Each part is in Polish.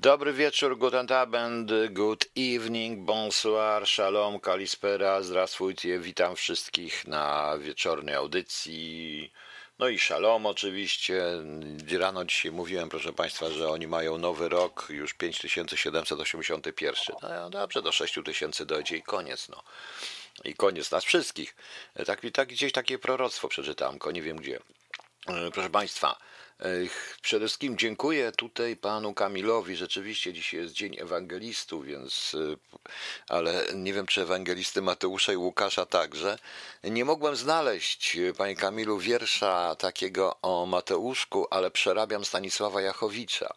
Dobry wieczór, guten Abend, good evening, bonsoir, shalom, kalispera, zdравствуйте, witam wszystkich na wieczornej audycji. No i shalom oczywiście. Rano dzisiaj mówiłem, proszę Państwa, że oni mają nowy rok, już 5781. No dobrze, do 6000 dojdzie i koniec, no. I koniec nas wszystkich. Gdzieś takie proroctwo przeczytałem, tylko nie wiem gdzie. Proszę Państwa, przede wszystkim dziękuję tutaj panu Kamilowi. Rzeczywiście dzisiaj jest Dzień Ewangelistów, więc, ale nie wiem, czy ewangelisty Mateusza i Łukasza także. Nie mogłem znaleźć, panie Kamilu, wiersza takiego o Mateuszku, ale przerabiam Stanisława Jachowicza.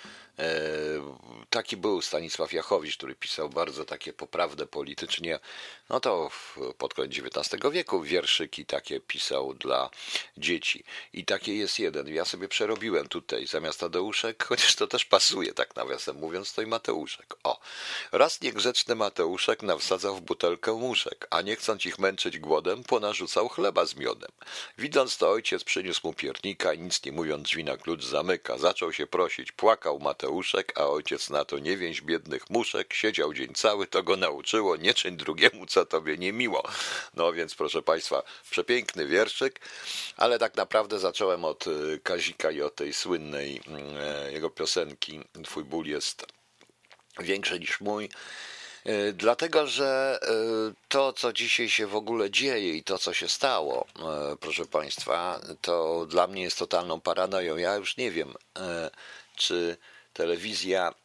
Taki był Stanisław Jachowicz, który pisał bardzo takie poprawne politycznie, no to pod koniec XIX wieku wierszyki takie pisał dla dzieci. I taki jest jeden. Ja sobie przerobiłem tutaj zamiast Tadeuszek, chociaż to też pasuje, tak nawiasem mówiąc, to i Mateuszek. O, raz niegrzeczny Mateuszek nawsadzał w butelkę muszek, a nie chcąc ich męczyć głodem, ponarzucał chleba z miodem. Widząc to, ojciec przyniósł mu piernika i nic nie mówiąc drzwi na klucz zamyka. Zaczął się prosić, płakał Mateuszek, a ojciec na to nie więź biednych muszek, siedział dzień cały, to go nauczyło, nie czyń drugiemu, co tobie nie miło. No więc proszę Państwa, przepiękny wierszyk, ale tak naprawdę zacząłem od Kazika i od tej słynnej jego piosenki Twój ból jest większy niż mój. Dlatego, że to, co dzisiaj się w ogóle dzieje i to, co się stało, proszę Państwa, to dla mnie jest totalną paranoją. Ja już nie wiem, czy telewizja...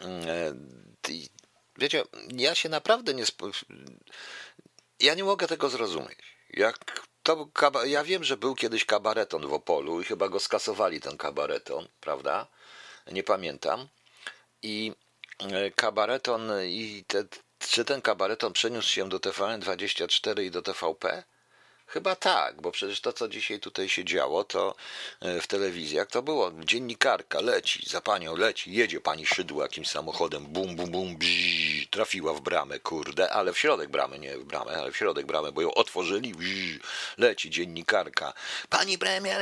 Wiecie, ja się naprawdę nie... Ja nie mogę tego zrozumieć. Ja wiem, że był kiedyś kabareton w Opolu i chyba go skasowali, ten kabareton, prawda? Nie pamiętam. I kabareton czy ten kabareton przeniósł się do TVN24 i do TVP? Chyba tak, bo przecież to, co dzisiaj tutaj się działo, to w telewizjach, to było dziennikarka, leci, za panią leci, jedzie pani Szydło jakimś samochodem, bum, bum, bum, bzz, trafiła w bramę, kurde, ale w środek bramy, nie w bramę, ale w środek bramy, bo ją otworzyli, bzz, leci dziennikarka, pani premier,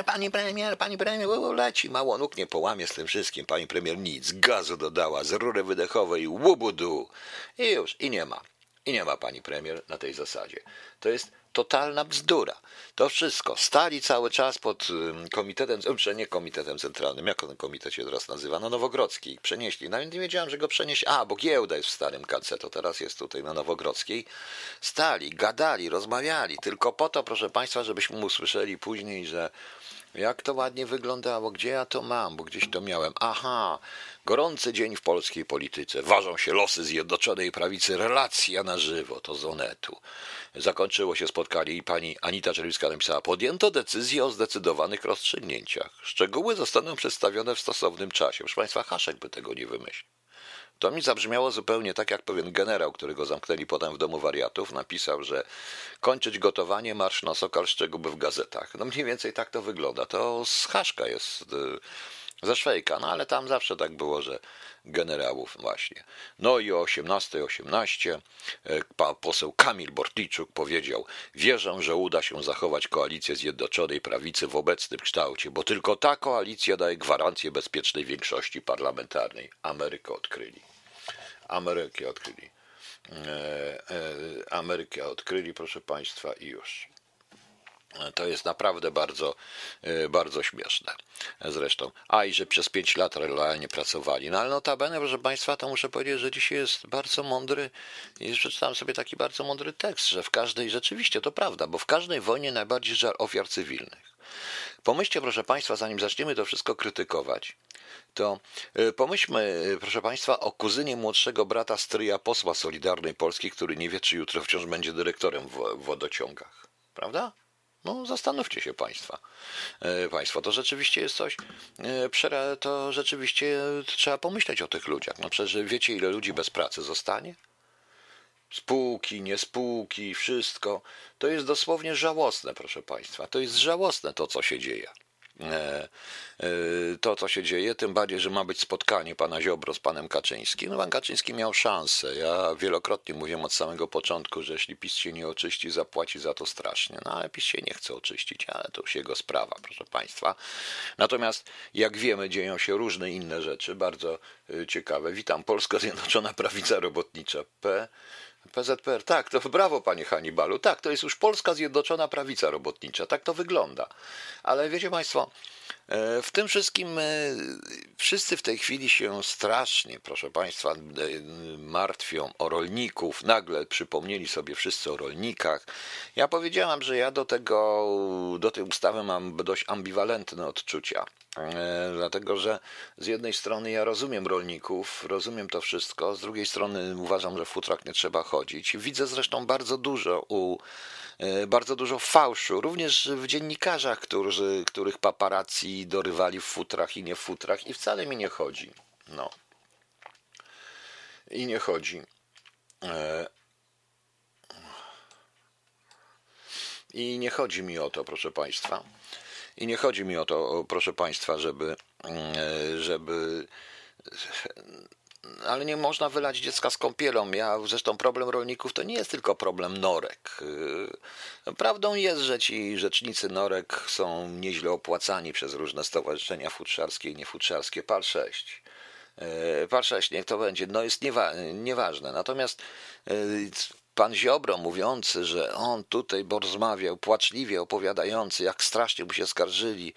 leci, mało nóg nie połamie z tym wszystkim, pani premier nic, gazu dodała, z rury wydechowej, łubudu i już, i nie ma. I nie ma pani premier na tej zasadzie. To jest totalna bzdura. To wszystko. Stali cały czas pod komitetem, nie komitetem centralnym, jak on komitet się teraz nazywa, no Nowogrodzkiej. Przenieśli. Nawet nie wiedziałem, że go przenieśli. Bo giełda jest w Starym KC, to teraz jest tutaj na Nowogrodzkiej. Stali, gadali, rozmawiali, tylko po to, proszę Państwa, żebyśmy usłyszeli później, że jak to ładnie wyglądało, gdzie ja to mam, bo gdzieś to miałem. Aha, gorący dzień w polskiej polityce. Ważą się losy Zjednoczonej Prawicy, relacja na żywo, to z Onetu. Zakończyło się spotkanie i pani Anita Czerwińska napisała, podjęto decyzję o zdecydowanych rozstrzygnięciach. Szczegóły zostaną przedstawione w stosownym czasie. Proszę Państwa, Haszek by tego nie wymyślił. To mi zabrzmiało zupełnie tak, jak pewien generał, którego zamknęli potem w domu wariatów, napisał, że kończyć gotowanie, marsz na Sokal, szczegóły w gazetach. No mniej więcej tak to wygląda. To z Haszka jest, ze Szwejka, no ale tam zawsze tak było, że generałów właśnie. No i o 18:18 poseł Kamil Bortniczuk powiedział, wierzę, że uda się zachować koalicję Zjednoczonej Prawicy w obecnym kształcie, bo tylko ta koalicja daje gwarancję bezpiecznej większości parlamentarnej. Amerykę odkryli. Amerykę odkryli, proszę Państwa, i już. To jest naprawdę bardzo, bardzo śmieszne. Zresztą, i że przez 5 lat realnie pracowali. No ale notabene, proszę Państwa, to muszę powiedzieć, że dzisiaj jest bardzo mądry i przeczytałem sobie taki bardzo mądry tekst, że w każdej, rzeczywiście to prawda, bo w każdej wojnie najbardziej żal ofiar cywilnych. Pomyślcie, proszę Państwa, zanim zaczniemy to wszystko krytykować, to pomyślmy, proszę Państwa, o kuzynie młodszego brata stryja posła Solidarnej Polski, który nie wie, czy jutro wciąż będzie dyrektorem w wodociągach. Prawda? No, zastanówcie się Państwo, to rzeczywiście jest coś, to rzeczywiście trzeba pomyśleć o tych ludziach. No przecież wiecie, ile ludzi bez pracy zostanie? Spółki, nie spółki, wszystko. To jest dosłownie żałosne, proszę Państwa. To jest żałosne to, co się dzieje. To, co się dzieje, tym bardziej, że ma być spotkanie pana Ziobro z panem Kaczyńskim. No, pan Kaczyński miał szansę. Ja wielokrotnie mówiłem od samego początku, że jeśli PiS się nie oczyści, zapłaci za to strasznie. No ale PiS się nie chce oczyścić, ale to już jego sprawa, proszę Państwa. Natomiast, jak wiemy, dzieją się różne inne rzeczy, bardzo Ciekawe. Witam, Polska Zjednoczona Prawica Robotnicza. PZPR. Tak, to brawo, panie Hannibalu. Tak, to jest już Polska Zjednoczona Prawica Robotnicza. Tak to wygląda. Ale wiecie państwo, w tym wszystkim wszyscy w tej chwili się strasznie, proszę państwa, martwią o rolników. Nagle przypomnieli sobie wszyscy o rolnikach. Ja powiedziałam, że ja do tej ustawy mam dość ambiwalentne odczucia. Dlatego, że z jednej strony ja rozumiem rolników, rozumiem to wszystko, z drugiej strony uważam, że w futrach nie trzeba chodzić. Widzę zresztą bardzo dużo fałszu, również w dziennikarzach, których paparazzi dorywali w futrach i nie w futrach i wcale mi nie chodzi. No. I nie chodzi. I nie chodzi mi o to, proszę państwa. I nie chodzi mi o to, proszę państwa, żeby ale nie można wylać dziecka z kąpielą. Zresztą problem rolników to nie jest tylko problem norek. Prawdą jest, że ci rzecznicy norek są nieźle opłacani przez różne stowarzyszenia futrzarskie i niefutrzarskie. PAL 6. PAL 6, niech to będzie. No jest nieważne. Natomiast pan Ziobro mówiący, że on tutaj rozmawiał, płaczliwie opowiadający, jak strasznie mu się skarżyli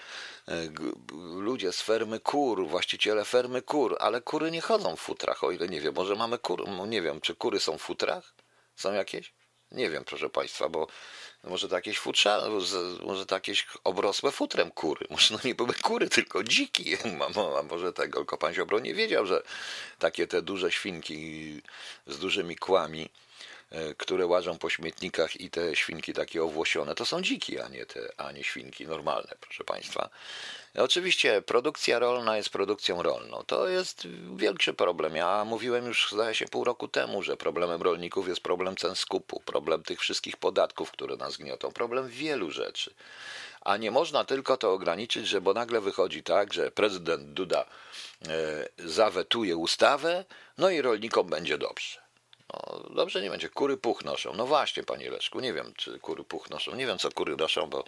ludzie z fermy kur, właściciele fermy kur, ale kury nie chodzą w futrach, o ile nie wiem, może mamy kury, nie wiem, czy kury są w futrach? Są jakieś? Nie wiem, proszę państwa, bo może to jakieś może to jakieś obrosłe futrem kury, może no nie były kury, tylko dziki, a może tego, tylko pan Ziobro nie wiedział, że takie te duże świnki z dużymi kłami, które łażą po śmietnikach i te świnki takie owłosione, to są dziki, a nie świnki normalne, proszę państwa. Oczywiście produkcja rolna jest produkcją rolną. To jest większy problem. Ja mówiłem już, zdaje się, pół roku temu, że problemem rolników jest problem cen skupu, problem tych wszystkich podatków, które nas gniotą, problem wielu rzeczy. A nie można tylko to ograniczyć, bo nagle wychodzi tak, że prezydent Duda zawetuje ustawę, no i rolnikom będzie dobrze. No, dobrze nie będzie. Kury puch noszą. No właśnie, panie Leszku, nie wiem, czy kury puch noszą. Nie wiem, co kury noszą, bo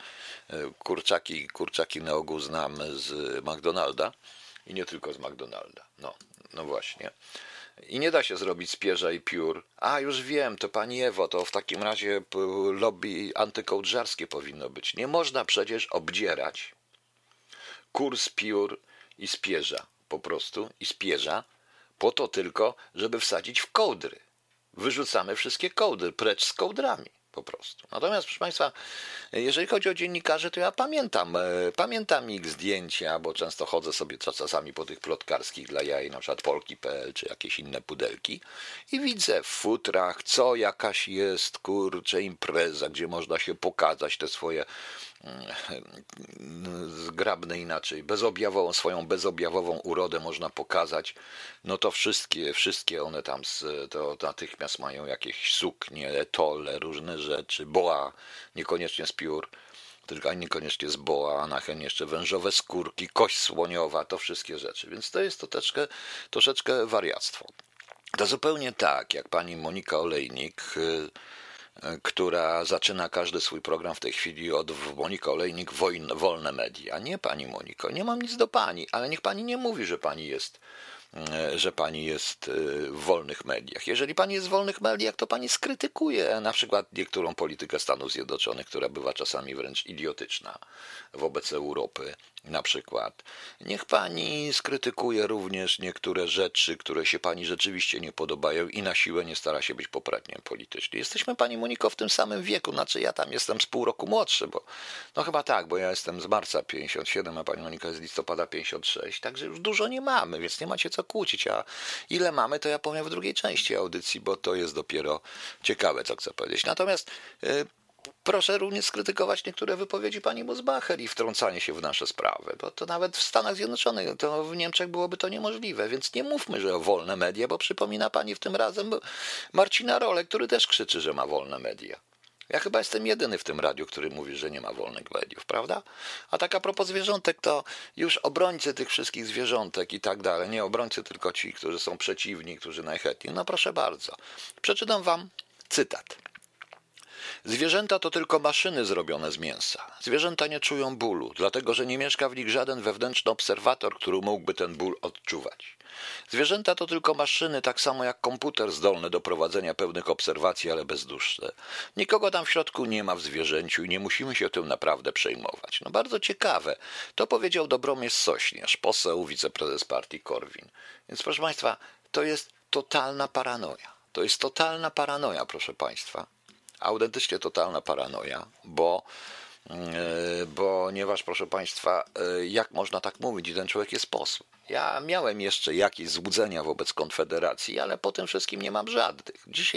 kurczaki na ogół znam z McDonalda i nie tylko z McDonalda. No właśnie. I nie da się zrobić z pierza i piór. A, już wiem, to pani Ewo, to w takim razie lobby antykołdrzarskie powinno być. Nie można przecież obdzierać kur z piór i z pierza, po prostu, i z pierza, po to tylko, żeby wsadzić w kołdry. Wyrzucamy wszystkie kołdry, precz z kołdrami po prostu. Natomiast, proszę państwa, jeżeli chodzi o dziennikarzy, to ja pamiętam ich zdjęcia, bo często chodzę sobie czasami po tych plotkarskich dla jaj, na przykład Polki.pl czy jakieś inne pudelki i widzę w futrach, co jakaś jest, kurczę, impreza, gdzie można się pokazać te swoje zgrabne inaczej, swoją bezobjawową urodę można pokazać, no to wszystkie one tam to natychmiast mają jakieś suknie, etole, różne rzeczy, boa, niekoniecznie z piór, tylko niekoniecznie z boa, a na chęć jeszcze wężowe skórki, kość słoniowa, to wszystkie rzeczy, więc to jest troszeczkę wariactwo. To zupełnie tak, jak pani Monika Olejnik, która zaczyna każdy swój program w tej chwili od Monika Olejnik wolne media. Nie, pani Moniko, nie mam nic do pani, ale niech pani nie mówi, że pani jest w wolnych mediach. Jeżeli pani jest w wolnych mediach, to pani skrytykuje na przykład niektórą politykę Stanów Zjednoczonych, która bywa czasami wręcz idiotyczna wobec Europy na przykład. Niech pani skrytykuje również niektóre rzeczy, które się pani rzeczywiście nie podobają i na siłę nie stara się być poprawnie politycznie. Jesteśmy, pani Moniko, w tym samym wieku, znaczy ja tam jestem z pół roku młodszy, bo no chyba tak, bo ja jestem z marca 57, a pani Monika jest z listopada 56, także już dużo nie mamy, więc nie macie co kłócić, a ile mamy, to ja powiem w drugiej części audycji, bo to jest dopiero ciekawe, co chcę powiedzieć. Natomiast proszę również skrytykować niektóre wypowiedzi pani Mosbacher i wtrącanie się w nasze sprawy, bo to nawet w Stanach Zjednoczonych, to w Niemczech byłoby to niemożliwe, więc nie mówmy, że o wolne media, bo przypomina pani w tym razem Marcina Rolę, który też krzyczy, że ma wolne media. Ja chyba jestem jedyny w tym radiu, który mówi, że nie ma wolnych mediów, prawda? A tak a propos zwierzątek, to już obrońcy tych wszystkich zwierzątek i tak dalej, nie obrońcy tylko ci, którzy są przeciwni, którzy najchętniej. No proszę bardzo, przeczytam wam cytat. Zwierzęta to tylko maszyny zrobione z mięsa. Zwierzęta nie czują bólu, dlatego że nie mieszka w nich żaden wewnętrzny obserwator, który mógłby ten ból odczuwać. Zwierzęta to tylko maszyny, tak samo jak komputer zdolny do prowadzenia pełnych obserwacji, ale bezduszne. Nikogo tam w środku nie ma w zwierzęciu i nie musimy się tym naprawdę przejmować. No bardzo ciekawe. To powiedział Dobromir Sośnierz, poseł, wiceprezes partii Korwin. Więc proszę Państwa, to jest totalna paranoja. To jest totalna paranoja, proszę Państwa. Autentycznie totalna paranoja, ponieważ, proszę Państwa, jak można tak mówić, i ten człowiek jest posłem. Ja miałem jeszcze jakieś złudzenia wobec Konfederacji, ale po tym wszystkim nie mam żadnych.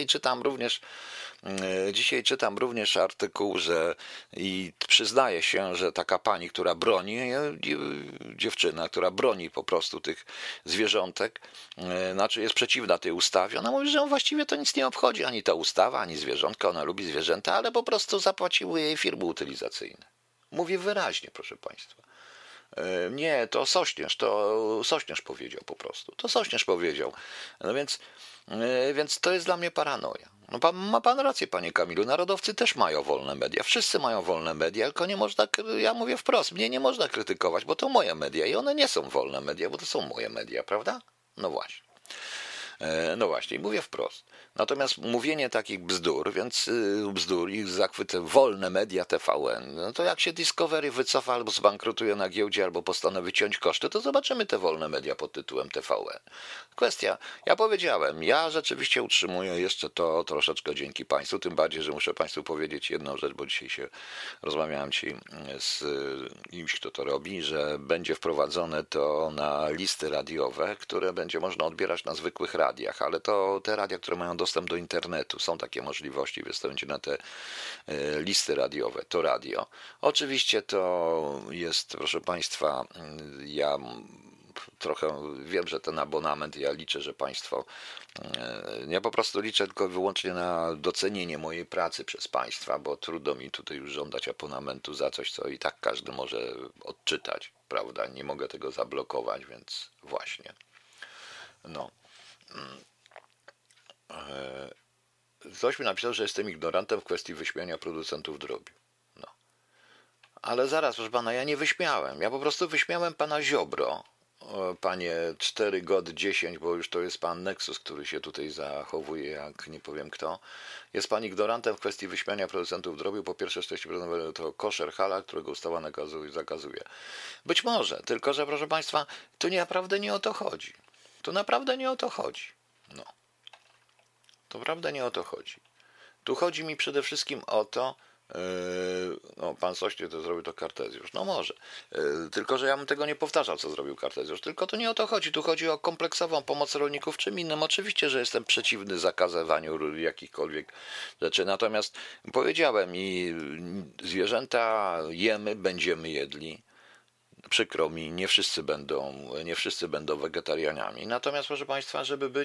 Dzisiaj czytam również artykuł, że i przyznaje się, że taka pani, która broni, dziewczyna, która broni po prostu tych zwierzątek, znaczy jest przeciwna tej ustawie, ona mówi, że ją właściwie to nic nie obchodzi, ani ta ustawa, ani zwierzątka, ona lubi zwierzęta, ale po prostu zapłaciły jej firmy utylizacyjne. Mówi wyraźnie, proszę Państwa. Nie, to Sośnierz powiedział po prostu. To Sośnierz powiedział. No więc to jest dla mnie paranoja. No ma pan rację, panie Kamilu. Narodowcy też mają wolne media. Wszyscy mają wolne media, tylko nie można, ja mówię wprost, mnie nie można krytykować, bo to moje media i one nie są wolne media, bo to są moje media, prawda? No właśnie. No właśnie, mówię wprost. Natomiast mówienie takich bzdur i zachwyty wolne media TVN, no to jak się Discovery wycofa albo zbankrutuje na giełdzie, albo postanowi ciąć koszty, to zobaczymy te wolne media pod tytułem TVN. Kwestia, ja powiedziałem, ja rzeczywiście utrzymuję jeszcze to troszeczkę dzięki Państwu, tym bardziej, że muszę Państwu powiedzieć jedną rzecz, bo rozmawiałem dzisiaj z kimś, kto to robi, że będzie wprowadzone to na listy radiowe, które będzie można odbierać na zwykłych radiach, ale to te radia, które mają dostęp do internetu, są takie możliwości, więc to będzie na te listy radiowe, to radio. Oczywiście to jest, proszę Państwa, ja trochę wiem, że ten abonament, ja liczę, że Państwo, ja po prostu liczę tylko wyłącznie na docenienie mojej pracy przez Państwa, bo trudno mi tutaj już żądać abonamentu za coś, co i tak każdy może odczytać, prawda? Nie mogę tego zablokować, więc właśnie. No. Ktoś mi napisał, że jestem ignorantem w kwestii wyśmiania producentów drobiu. No. Ale zaraz, proszę pana, ja nie wyśmiałem. Ja po prostu wyśmiałem pana Ziobro. Panie 4 God 10, bo już to jest pan Nexus, który się tutaj zachowuje, jak nie powiem kto. Jest pan ignorantem w kwestii wyśmiania producentów drobiu. Po pierwsze, 40% to koszer halal, którego ustawa zakazuje. Być może, tylko że proszę państwa, tu naprawdę nie o to chodzi. Tu naprawdę nie o to chodzi. No. To prawda nie o to chodzi. Tu chodzi mi przede wszystkim o to, no pan Sośnierz to zrobił to Kartezjusz, no może, tylko że ja bym tego nie powtarzał, co zrobił Kartezjusz, tylko to nie o to chodzi, tu chodzi o kompleksową pomoc rolników czym innym. Oczywiście, że jestem przeciwny zakazywaniu jakichkolwiek rzeczy, natomiast powiedziałem i zwierzęta jemy, będziemy jedli. Przykro mi, nie wszyscy będą wegetarianami. Natomiast, proszę Państwa,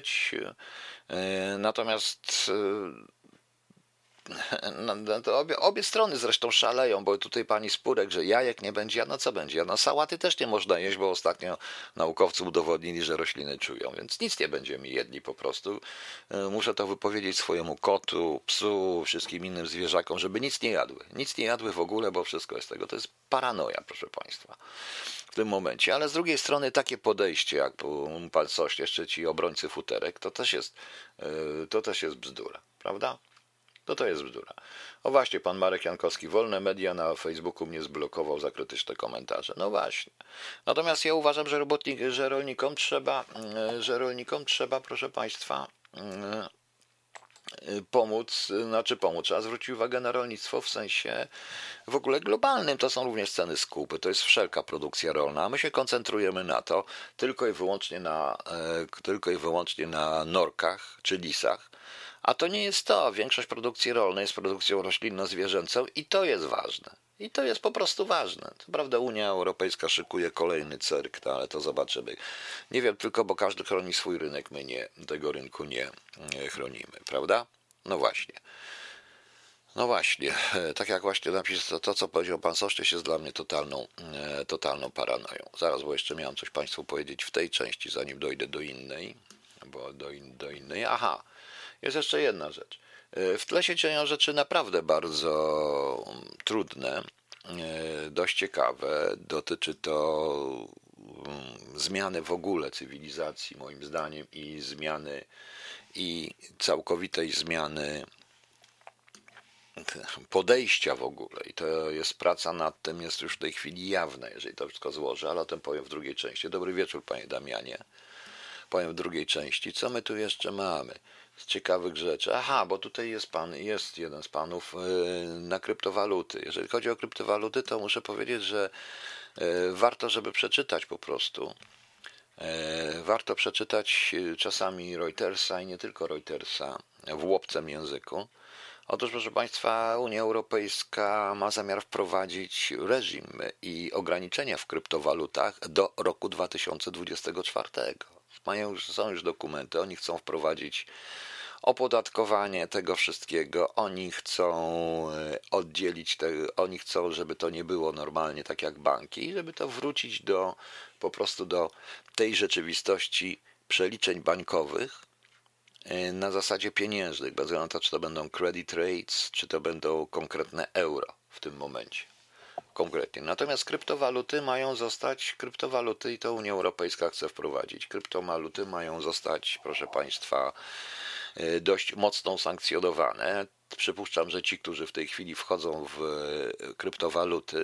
to obie strony zresztą szaleją, bo tutaj pani Spurek, że jajek nie będzie, no co będzie? No sałaty też nie można jeść, bo ostatnio naukowcy udowodnili, że rośliny czują, więc nic nie będziemy jedli po prostu. Muszę to wypowiedzieć swojemu kotu, psu, wszystkim innym zwierzakom, żeby nic nie jadły. Nic nie jadły w ogóle, bo wszystko jest tego. To jest paranoja, proszę Państwa, w tym momencie. Ale z drugiej strony takie podejście, jak pan Sośnierz, czy ci obrońcy futerek, to też jest bzdura, prawda? To jest bzdura. O właśnie, pan Marek Jankowski, wolne media na Facebooku mnie zblokował za krytyczne komentarze. No właśnie. Natomiast ja uważam, że rolnikom trzeba, proszę Państwa, pomóc, trzeba zwrócić uwagę na rolnictwo w sensie w ogóle globalnym. To są również ceny skupy, to jest wszelka produkcja rolna, a my się koncentrujemy na to tylko i wyłącznie na norkach czy lisach. A to nie jest to. Większość produkcji rolnej jest produkcją roślinno-zwierzęcą i to jest ważne. I to jest po prostu ważne. Co prawda Unia Europejska szykuje kolejny cyrk, ale to zobaczymy. Nie wiem tylko, bo każdy chroni swój rynek, my tego rynku nie chronimy, prawda? No właśnie. No właśnie, tak jak właśnie to co powiedział pan Sośnierz, jest dla mnie totalną paranoją. Zaraz, bo jeszcze miałem coś Państwu powiedzieć w tej części, zanim dojdę do innej. Aha. Jest jeszcze jedna rzecz. W tle się dzieją rzeczy naprawdę bardzo trudne, dość ciekawe. Dotyczy to zmiany w ogóle cywilizacji, moim zdaniem, i całkowitej zmiany podejścia w ogóle. I to jest praca nad tym, jest już w tej chwili jawna, jeżeli to wszystko złożę, ale o tym powiem w drugiej części. Dobry wieczór, panie Damianie. Powiem w drugiej części. Co my tu jeszcze mamy z ciekawych rzeczy? Aha, bo tutaj jest jeden z panów na kryptowaluty. Jeżeli chodzi o kryptowaluty, to muszę powiedzieć, że warto, żeby przeczytać po prostu. Warto przeczytać czasami Reutersa i nie tylko Reutersa w łobcym języku. Otóż, proszę Państwa, Unia Europejska ma zamiar wprowadzić reżim i ograniczenia w kryptowalutach do roku 2024. Są już dokumenty, oni chcą wprowadzić opodatkowanie tego wszystkiego, oni chcą oddzielić, oni chcą, żeby to nie było normalnie tak jak banki, żeby to wrócić po prostu do tej rzeczywistości przeliczeń bankowych na zasadzie pieniężnych, bez względu na to, czy to będą credit rates, czy to będą konkretne euro w tym momencie. Konkretnie. Natomiast kryptowaluty i to Unia Europejska chce wprowadzić. Kryptowaluty mają zostać, proszę Państwa, dość mocno sankcjonowane. Przypuszczam, że ci, którzy w tej chwili wchodzą w kryptowaluty,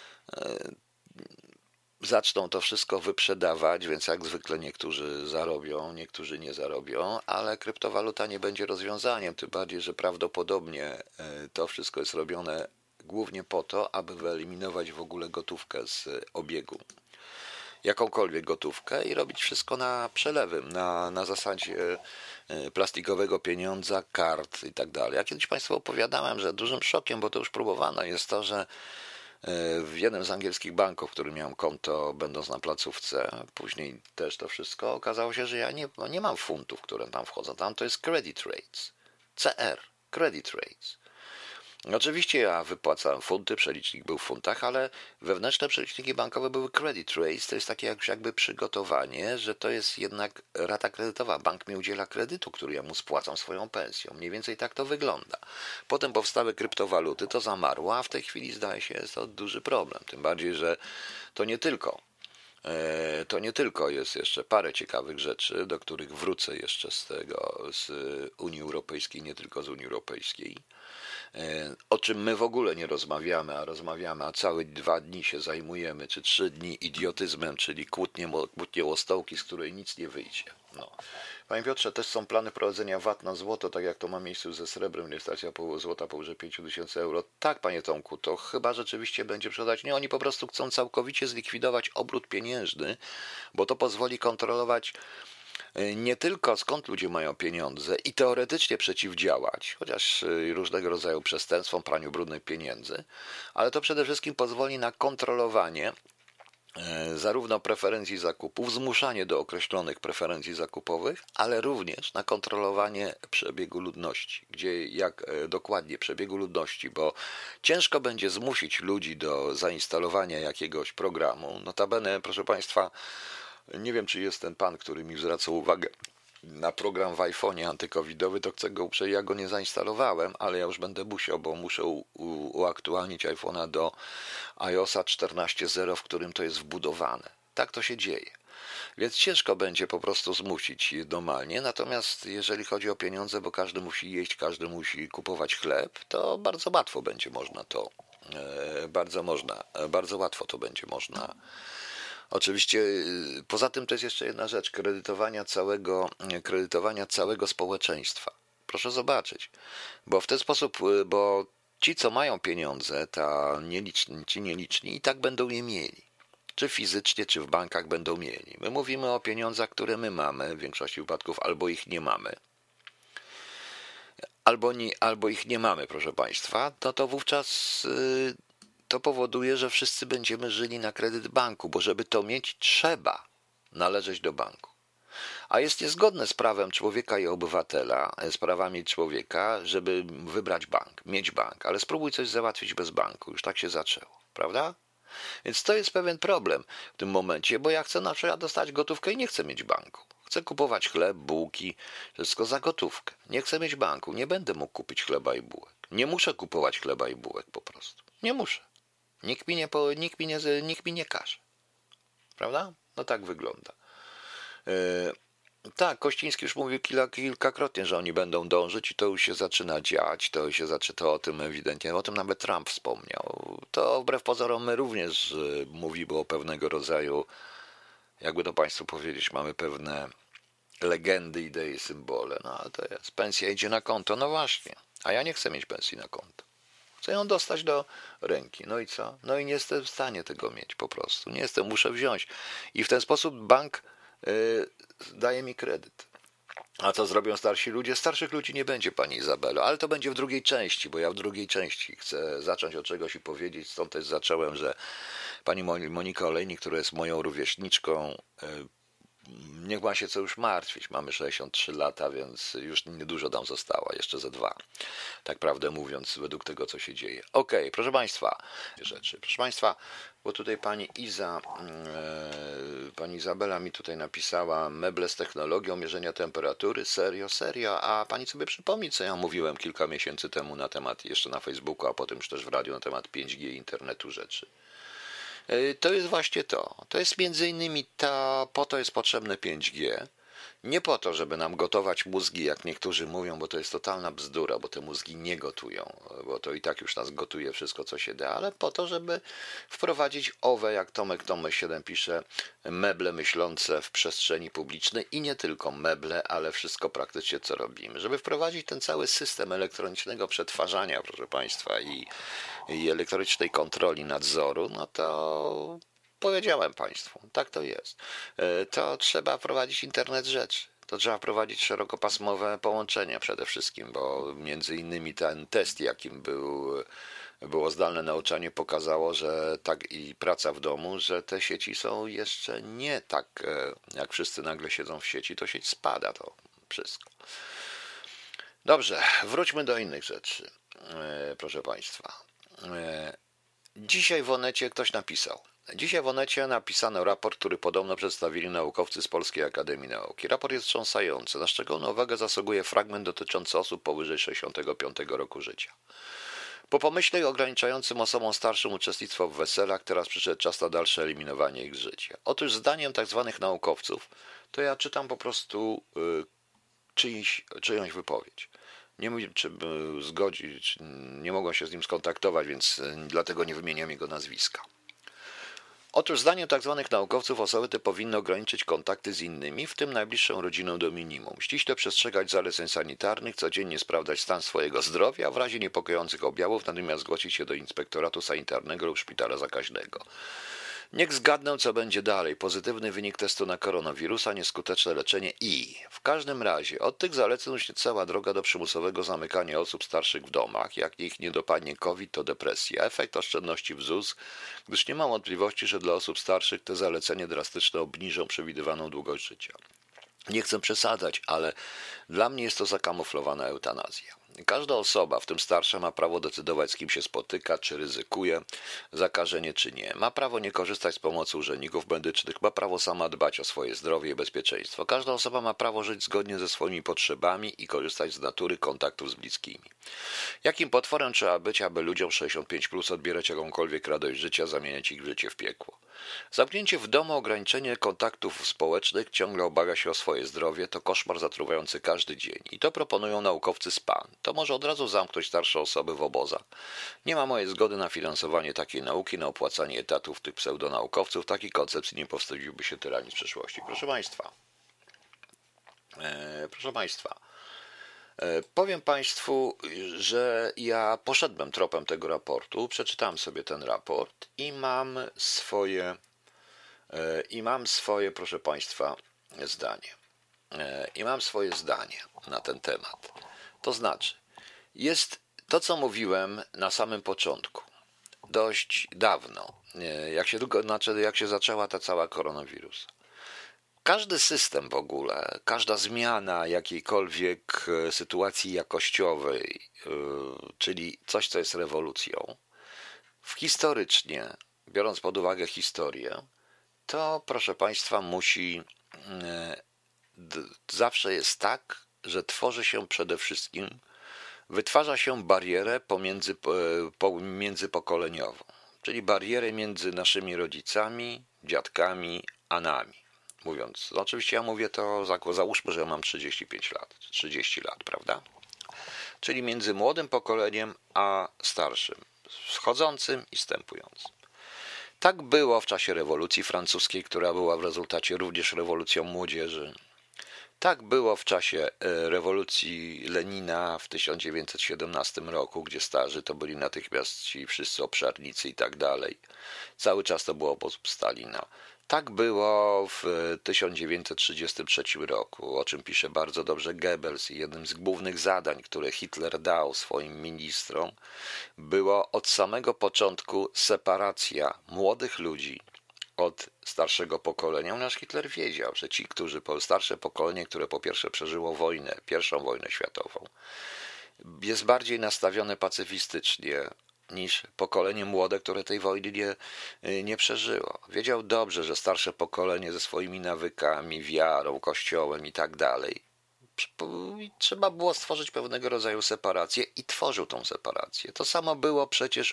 zaczną to wszystko wyprzedawać, więc jak zwykle niektórzy zarobią, niektórzy nie zarobią, ale kryptowaluta nie będzie rozwiązaniem, tym bardziej, że prawdopodobnie to wszystko jest robione głównie po to, aby wyeliminować w ogóle gotówkę z obiegu. Jakąkolwiek gotówkę i robić wszystko na przelewym, na zasadzie plastikowego pieniądza, kart i tak dalej. Ja kiedyś Państwu opowiadałem, że dużym szokiem, bo to już próbowano, jest to, że w jednym z angielskich banków, w którym miałem konto, będąc na placówce, później też to wszystko, okazało się, że ja nie mam funtów, które tam wchodzą. Tam to jest credit rates, CR, credit rates. Oczywiście ja wypłacałem funty, przelicznik był w funtach, ale wewnętrzne przeliczniki bankowe były credit rates, to jest takie jakby przygotowanie, że to jest jednak rata kredytowa. Bank mi udziela kredytu, który ja mu spłacam swoją pensją. Mniej więcej tak to wygląda. Potem powstały kryptowaluty, to zamarło, a w tej chwili zdaje się, jest to duży problem. Tym bardziej, że to nie tylko jest jeszcze parę ciekawych rzeczy, do których wrócę jeszcze z Unii Europejskiej, nie tylko z Unii Europejskiej, o czym my w ogóle nie rozmawiamy, a całe 2 dni się zajmujemy, czy 3 dni idiotyzmem, czyli kłótnie o stołki, z której nic nie wyjdzie. No. Panie Piotrze, też są plany prowadzenia VAT na złoto, tak jak to ma miejsce ze srebrem, rejestracja złota powyżej 5000 euro. Tak, panie Tomku, to chyba rzeczywiście będzie sprzedać. Nie, oni po prostu chcą całkowicie zlikwidować obrót pieniężny, bo to pozwoli kontrolować nie tylko skąd ludzie mają pieniądze i teoretycznie przeciwdziałać, chociaż różnego rodzaju przestępstwom, praniu brudnych pieniędzy, ale to przede wszystkim pozwoli na kontrolowanie zarówno preferencji zakupów, zmuszanie do określonych preferencji zakupowych, ale również na kontrolowanie przebiegu ludności. Jak dokładnie przebiegu ludności, bo ciężko będzie zmusić ludzi do zainstalowania jakiegoś programu. Notabene, proszę Państwa, nie wiem, czy jest ten pan, który mi zwracał uwagę na program w iPhone'ie antykowidowy, to chcę go uprzejmie, ja go nie zainstalowałem, ale ja już będę musiał, bo muszę uaktualnić iPhone'a do iOSa 14.0, w którym to jest wbudowane. Tak to się dzieje. Więc ciężko będzie po prostu zmusić normalnie, natomiast jeżeli chodzi o pieniądze, bo każdy musi jeść, każdy musi kupować chleb, to bardzo łatwo będzie można to, bardzo łatwo to będzie można. Oczywiście, poza tym to jest jeszcze jedna rzecz, kredytowania całego społeczeństwa. Proszę zobaczyć, bo w ten sposób, bo ci, co mają pieniądze, ci nieliczni i tak będą je mieli. Czy fizycznie, czy w bankach będą mieli. My mówimy o pieniądzach, które my mamy, w większości wypadków albo ich nie mamy, albo ich nie mamy, proszę Państwa, no to wówczas to powoduje, że wszyscy będziemy żyli na kredyt banku, bo żeby to mieć, trzeba należeć do banku. A jest niezgodne z prawem człowieka i obywatela, z prawami człowieka, żeby wybrać bank, mieć bank, ale spróbuj coś załatwić bez banku, już tak się zaczęło, prawda? Więc to jest pewien problem w tym momencie, bo ja chcę na przykład dostać gotówkę i nie chcę mieć banku. Chcę kupować chleb, bułki, wszystko za gotówkę. Nie chcę mieć banku, nie będę mógł kupić chleba i bułek. Nie muszę kupować chleba i bułek po prostu. Nie muszę. Nikt mi nie każe. Prawda? No tak wygląda. Tak, Kościński już mówił kilkakrotnie, że oni będą dążyć i to już się zaczyna dziać, to o tym ewidentnie, o tym nawet Trump wspomniał. To wbrew pozorom my również mówimy o pewnego rodzaju, jakby to Państwu powiedzieć, mamy pewne legendy, idee, symbole, no ale to jest, pensja idzie na konto, no właśnie, a ja nie chcę mieć pensji na konto. Chcę ją dostać do ręki. No i co? No i nie jestem w stanie tego mieć po prostu. Nie jestem, muszę wziąć. I w ten sposób bank daje mi kredyt. A co zrobią starsi ludzie? Starszych ludzi nie będzie, pani Izabelo, ale to będzie w drugiej części, bo ja w drugiej części chcę zacząć od czegoś i powiedzieć. Stąd też zacząłem, że pani Monika Olejnik, która jest moją rówieśniczką, nie ma się co już martwić. Mamy 63 lata, więc już niedużo nam zostało, jeszcze ze 2. Tak prawdę mówiąc, według tego, co się dzieje. Okej, proszę Państwa, proszę Państwa, bo tutaj pani Izabela mi tutaj napisała meble z technologią mierzenia temperatury. Serio, a pani sobie przypomni, co ja mówiłem kilka miesięcy temu na temat, jeszcze na Facebooku, a potem już też w radiu na temat 5G internetu rzeczy. To jest właśnie to. To jest między innymi po to jest potrzebne 5G. Nie po to, żeby nam gotować mózgi, jak niektórzy mówią, bo to jest totalna bzdura, bo te mózgi nie gotują, bo to i tak już nas gotuje wszystko, co się da, ale po to, żeby wprowadzić jak Tomek 7 pisze, meble myślące w przestrzeni publicznej i nie tylko meble, ale wszystko praktycznie, co robimy. Żeby wprowadzić ten cały system elektronicznego przetwarzania, proszę Państwa, i elektronicznej kontroli nadzoru, no to powiedziałem Państwu, tak to jest. To trzeba prowadzić internet rzeczy. To trzeba prowadzić szerokopasmowe połączenia przede wszystkim, bo między innymi ten test, jakim było zdalne nauczanie, pokazało, że tak i praca w domu, że te sieci są jeszcze nie tak, jak wszyscy nagle siedzą w sieci, to sieć spada, to wszystko. Dobrze, wróćmy do innych rzeczy, proszę Państwa. Dzisiaj w Onecie ktoś napisał. Dzisiaj w Onecie napisano raport, który podobno przedstawili naukowcy z Polskiej Akademii Nauki. Raport jest wstrząsający. Na szczególną uwagę zasługuje fragment dotyczący osób powyżej 65 roku życia. Po pomyśle ograniczającym osobom starszym uczestnictwo w weselach, teraz przyszedł czas na dalsze eliminowanie ich z życia. Otóż zdaniem tzw. naukowców, to ja czytam po prostu czyjąś wypowiedź. Nie mówię, czy zgodzi, czy nie mogą się z nim skontaktować, więc dlatego nie wymieniam jego nazwiska. Otóż zdaniem tzw. naukowców osoby te powinny ograniczyć kontakty z innymi, w tym najbliższą rodziną do minimum, ściśle przestrzegać zaleceń sanitarnych, codziennie sprawdzać stan swojego zdrowia, a w razie niepokojących objawów natychmiast zgłosić się do inspektoratu sanitarnego lub szpitala zakaźnego. Niech zgadnę, co będzie dalej. Pozytywny wynik testu na koronawirusa, nieskuteczne leczenie i w każdym razie od tych zaleceń już cała droga do przymusowego zamykania osób starszych w domach. Jak ich nie dopadnie COVID, to depresja. Efekt oszczędności w ZUS, gdyż nie mam wątpliwości, że dla osób starszych te zalecenia drastyczne obniżą przewidywaną długość życia. Nie chcę przesadzać, ale dla mnie jest to zakamuflowana eutanazja. Każda osoba, w tym starsza, ma prawo decydować, z kim się spotyka, czy ryzykuje zakażenie, czy nie. Ma prawo nie korzystać z pomocy urzędników medycznych, ma prawo sama dbać o swoje zdrowie i bezpieczeństwo. Każda osoba ma prawo żyć zgodnie ze swoimi potrzebami i korzystać z natury kontaktów z bliskimi. Jakim potworem trzeba być, aby ludziom 65+ odbierać jakąkolwiek radość życia, zamieniać ich życie w piekło? Zamknięcie w domu, ograniczenie kontaktów społecznych, ciągle obaga się o swoje zdrowie, to koszmar zatruwający każdy dzień. I to proponują naukowcy z PAN. To może od razu zamknąć starsze osoby w obozach. Nie ma mojej zgody na finansowanie takiej nauki, na opłacanie etatów tych pseudonaukowców. Takiej koncepcji nie powstydziłby się tyranin z przeszłości. Proszę Państwa, powiem Państwu, że ja poszedłem tropem tego raportu, przeczytałem sobie ten raport i mam swoje, proszę Państwa, zdanie. I mam swoje zdanie na ten temat. To znaczy, jest to, co mówiłem na samym początku, dość dawno, jak się zaczęła ta cała koronawirus. Każdy system w ogóle, każda zmiana jakiejkolwiek sytuacji jakościowej, czyli coś, co jest rewolucją, historycznie, biorąc pod uwagę historię, to proszę Państwa zawsze jest tak, że tworzy się przede wszystkim, wytwarza się barierę międzypokoleniową, czyli barierę między naszymi rodzicami, dziadkami, Anami. Mówiąc, no oczywiście ja mówię to, załóżmy, że ja mam 35 lat, 30 lat, prawda? Czyli między młodym pokoleniem a starszym, wschodzącym i wstępującym. Tak było w czasie rewolucji francuskiej, która była w rezultacie również rewolucją młodzieży. Tak było w czasie rewolucji Lenina w 1917 roku, gdzie starzy to byli natychmiast ci wszyscy obszarnicy i tak dalej. Cały czas to było obóz Stalina. Tak było w 1933 roku, o czym pisze bardzo dobrze Goebbels i jednym z głównych zadań, które Hitler dał swoim ministrom, było od samego początku separacja młodych ludzi od starszego pokolenia. Nasz Hitler wiedział, że ci, którzy starsze pokolenie, które po pierwsze przeżyło wojnę, pierwszą wojnę światową, jest bardziej nastawione pacyfistycznie niż pokolenie młode, które tej wojny nie przeżyło. Wiedział dobrze, że starsze pokolenie ze swoimi nawykami, wiarą, kościołem i tak dalej, trzeba było stworzyć pewnego rodzaju separację i tworzył tą separację. To samo było przecież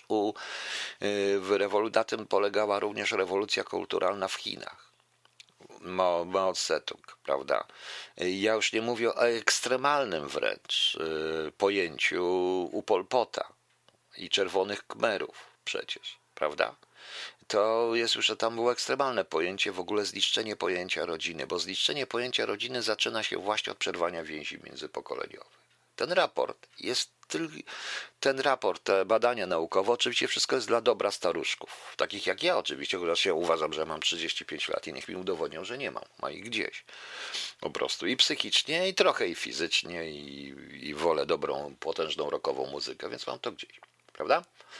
na tym polegała również rewolucja kulturalna w Chinach. Mao Tse-tung, prawda? Ja już nie mówię o ekstremalnym wręcz pojęciu u Pol Pota i czerwonych Khmerów przecież, prawda? To jest już, że tam było ekstremalne pojęcie, w ogóle zniszczenie pojęcia rodziny, bo zniszczenie pojęcia rodziny zaczyna się właśnie od przerwania więzi międzypokoleniowych. Ten raport, te badania naukowe, oczywiście wszystko jest dla dobra staruszków, takich jak ja oczywiście, chociaż ja uważam, że mam 35 lat i niech mi udowodnią, że nie mam, ma ich gdzieś. Po prostu i psychicznie, i trochę i fizycznie, i wolę dobrą, potężną rockową muzykę, więc mam to gdzieś, prawda?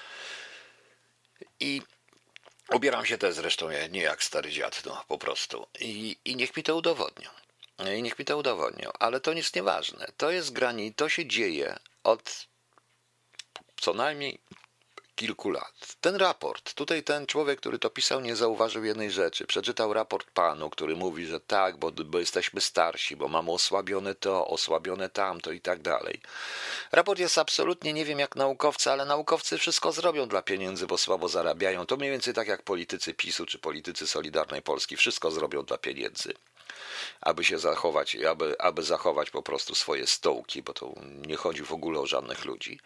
I ubieram się też zresztą nie jak stary dziad, no po prostu. I niech mi to udowodnią. Ale to jest nieważne. To się dzieje od co najmniej kilku lat. Ten raport, tutaj ten człowiek, który to pisał, nie zauważył jednej rzeczy. Przeczytał raport panu, który mówi, że tak, bo jesteśmy starsi, bo mamy osłabione to, osłabione tamto i tak dalej. Raport jest absolutnie, nie wiem jak naukowcy, ale naukowcy wszystko zrobią dla pieniędzy, bo słabo zarabiają. To mniej więcej tak jak politycy PiS-u czy politycy Solidarnej Polski. Wszystko zrobią dla pieniędzy, aby się zachować, aby zachować po prostu swoje stołki, bo to nie chodzi w ogóle o żadnych ludzi.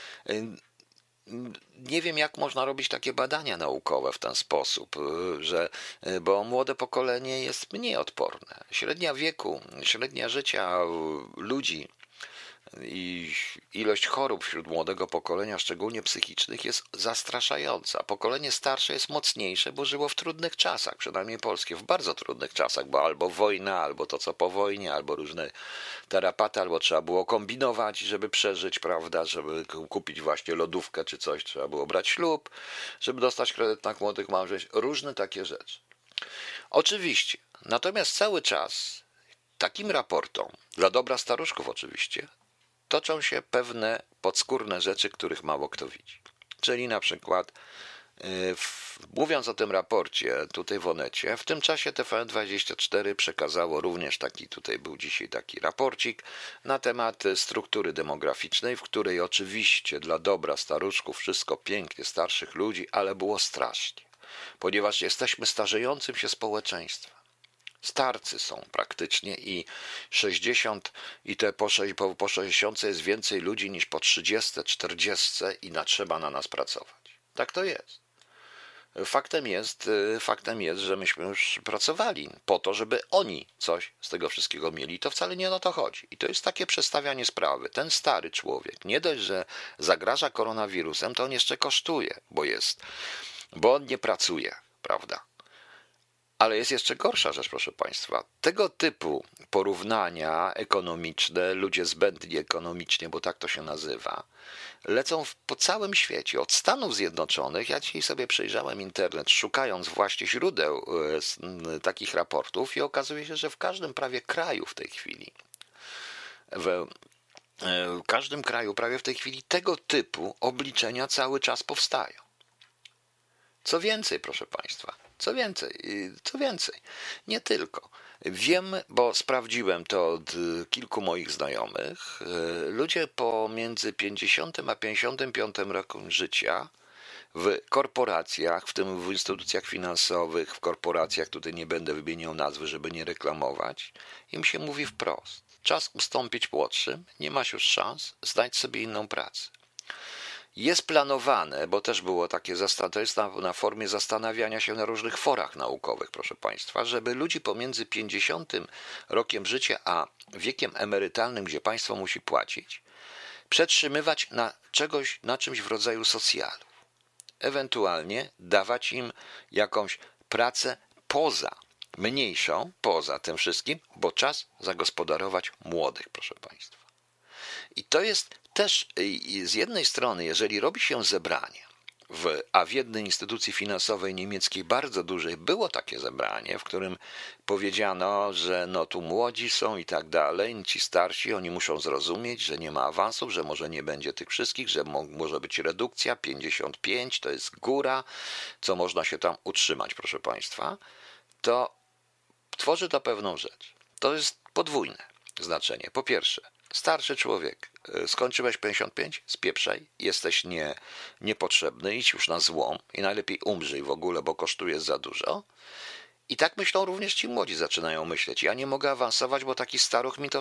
Nie wiem, jak można robić takie badania naukowe w ten sposób, bo młode pokolenie jest mniej odporne. Średnia życia ludzi i ilość chorób wśród młodego pokolenia, szczególnie psychicznych, jest zastraszająca. Pokolenie starsze jest mocniejsze, bo żyło w trudnych czasach, przynajmniej polskie, w bardzo trudnych czasach, bo albo wojna, albo to co po wojnie, albo różne tarapaty, albo trzeba było kombinować, żeby przeżyć, prawda, żeby kupić właśnie lodówkę czy coś, trzeba było brać ślub, żeby dostać kredyt na młodych małżeństw, różne takie rzeczy. Oczywiście, natomiast cały czas takim raportom, dla dobra staruszków oczywiście, toczą się pewne podskórne rzeczy, których mało kto widzi. Czyli na przykład, mówiąc o tym raporcie tutaj w Onecie, w tym czasie TVN24 przekazało również tutaj był dzisiaj taki raporcik na temat struktury demograficznej, w której oczywiście dla dobra staruszków wszystko pięknie, starszych ludzi, ale było strasznie, ponieważ jesteśmy starzejącym się społeczeństwem. Starcy są praktycznie i 60 i po 60 jest więcej ludzi niż po 30, 40 i trzeba na nas pracować. Tak to jest. Faktem jest, że myśmy już pracowali po to, żeby oni coś z tego wszystkiego mieli. I to wcale nie o to chodzi. I to jest takie przestawianie sprawy. Ten stary człowiek, nie dość, że zagraża koronawirusem, to on jeszcze kosztuje, bo on nie pracuje, prawda? Ale jest jeszcze gorsza rzecz, proszę Państwa. Tego typu porównania ekonomiczne, ludzie zbędni ekonomicznie, bo tak to się nazywa, lecą po całym świecie. Od Stanów Zjednoczonych, ja dzisiaj sobie przejrzałem internet, szukając właśnie źródeł takich raportów i okazuje się, że w każdym prawie kraju w tej chwili, w każdym kraju prawie w tej chwili tego typu obliczenia cały czas powstają. Co więcej, proszę Państwa, co więcej, nie tylko. Wiem, bo sprawdziłem to od kilku moich znajomych, ludzie pomiędzy 50 a 55 rokiem życia w korporacjach, w tym w instytucjach finansowych, w korporacjach, tutaj nie będę wymieniał nazwy, żeby nie reklamować, im się mówi wprost. Czas ustąpić młodszym, nie masz już szans, znajdź sobie inną pracę. Jest planowane, bo też było takie, to jest na formie zastanawiania się na różnych forach naukowych, proszę Państwa, żeby ludzi pomiędzy 50 rokiem życia a wiekiem emerytalnym, gdzie państwo musi płacić, przetrzymywać na czymś w rodzaju socjalu. Ewentualnie dawać im jakąś pracę mniejszą, poza tym wszystkim, bo czas zagospodarować młodych, proszę Państwa. I to jest też z jednej strony, jeżeli robi się zebranie, a w jednej instytucji finansowej niemieckiej bardzo dużej było takie zebranie, w którym powiedziano, że no tu młodzi są i tak dalej, ci starsi, oni muszą zrozumieć, że nie ma awansów, że może nie będzie tych wszystkich, że może być redukcja, 55 to jest góra, co można się tam utrzymać, proszę Państwa, to tworzy to pewną rzecz. To jest podwójne znaczenie. Po pierwsze, starszy człowiek, skończyłeś 55, spieprzaj, jesteś niepotrzebny, idź już na złom i najlepiej umrzyj w ogóle, bo kosztuje za dużo. I tak myślą również ci młodzi, zaczynają myśleć, ja nie mogę awansować, bo taki staruch mi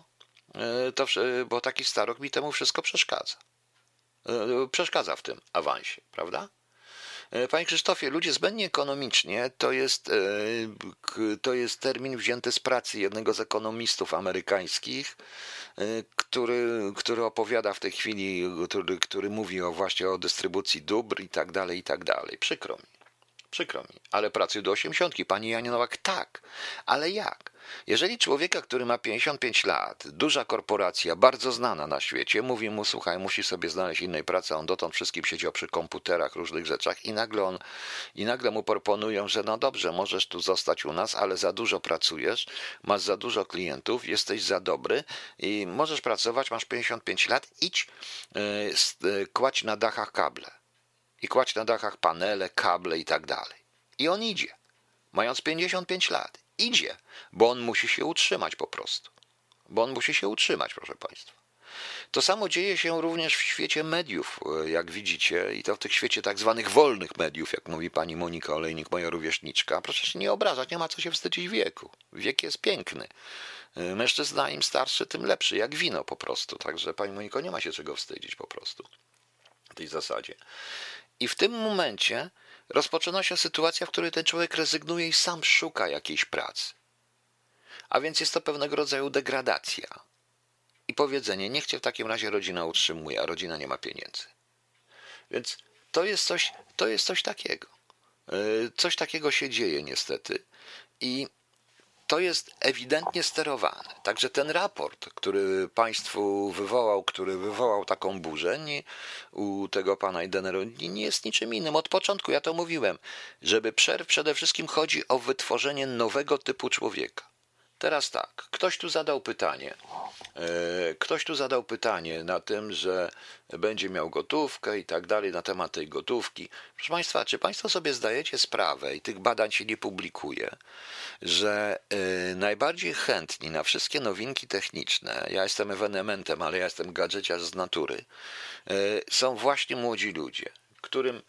bo taki staruch mi temu wszystko przeszkadza. Przeszkadza w tym awansie, prawda? Panie Krzysztofie, ludzie zbędni ekonomicznie to jest termin wzięty z pracy jednego z ekonomistów amerykańskich, który opowiada w tej chwili, który mówi właśnie o dystrybucji dóbr i tak dalej, i tak dalej. Przykro mi, ale pracuj do 80. Pani Janie Nowak, tak, ale jak? Jeżeli człowieka, który ma 55 lat, duża korporacja, bardzo znana na świecie, mówi mu, słuchaj, musi sobie znaleźć innej pracy, on dotąd wszystkim siedział przy komputerach, różnych rzeczach i nagle mu proponują, że no dobrze, możesz tu zostać u nas, ale za dużo pracujesz, masz za dużo klientów, jesteś za dobry i możesz pracować, masz 55 lat, idź, kładź na dachach kable. I kładź na dachach panele, kable i tak dalej. I on idzie, mając 55 lat. Idzie, bo on musi się utrzymać po prostu. Bo on musi się utrzymać, proszę Państwa. To samo dzieje się również w świecie mediów, jak widzicie, i to w tych świecie tak zwanych wolnych mediów, jak mówi pani Monika Olejnik, moja rówieśniczka. Proszę się nie obrażać, nie ma co się wstydzić wieku. Wiek jest piękny. Mężczyzna im starszy, tym lepszy, jak wino po prostu. Także pani Moniko, nie ma się czego wstydzić po prostu w tej zasadzie. I w tym momencie rozpoczyna się sytuacja, w której ten człowiek rezygnuje i sam szuka jakiejś pracy. A więc jest to pewnego rodzaju degradacja. I powiedzenie, niech cię w takim razie rodzina utrzymuje, a rodzina nie ma pieniędzy. Więc to jest coś takiego. Coś takiego się dzieje niestety. I to jest ewidentnie sterowane. Także ten raport, który państwu wywołał taką burzę u tego pana Idenero, nie jest niczym innym. Od początku ja to mówiłem, żeby przede wszystkim chodzi o wytworzenie nowego typu człowieka. Teraz tak, ktoś tu zadał pytanie na tym, że będzie miał gotówkę i tak dalej, na temat tej gotówki. Proszę Państwa, czy Państwo sobie zdajecie sprawę, i tych badań się nie publikuje, że najbardziej chętni na wszystkie nowinki techniczne, ja jestem ewenementem, ale ja jestem gadżeciarz z natury, są właśnie młodzi ludzie, którym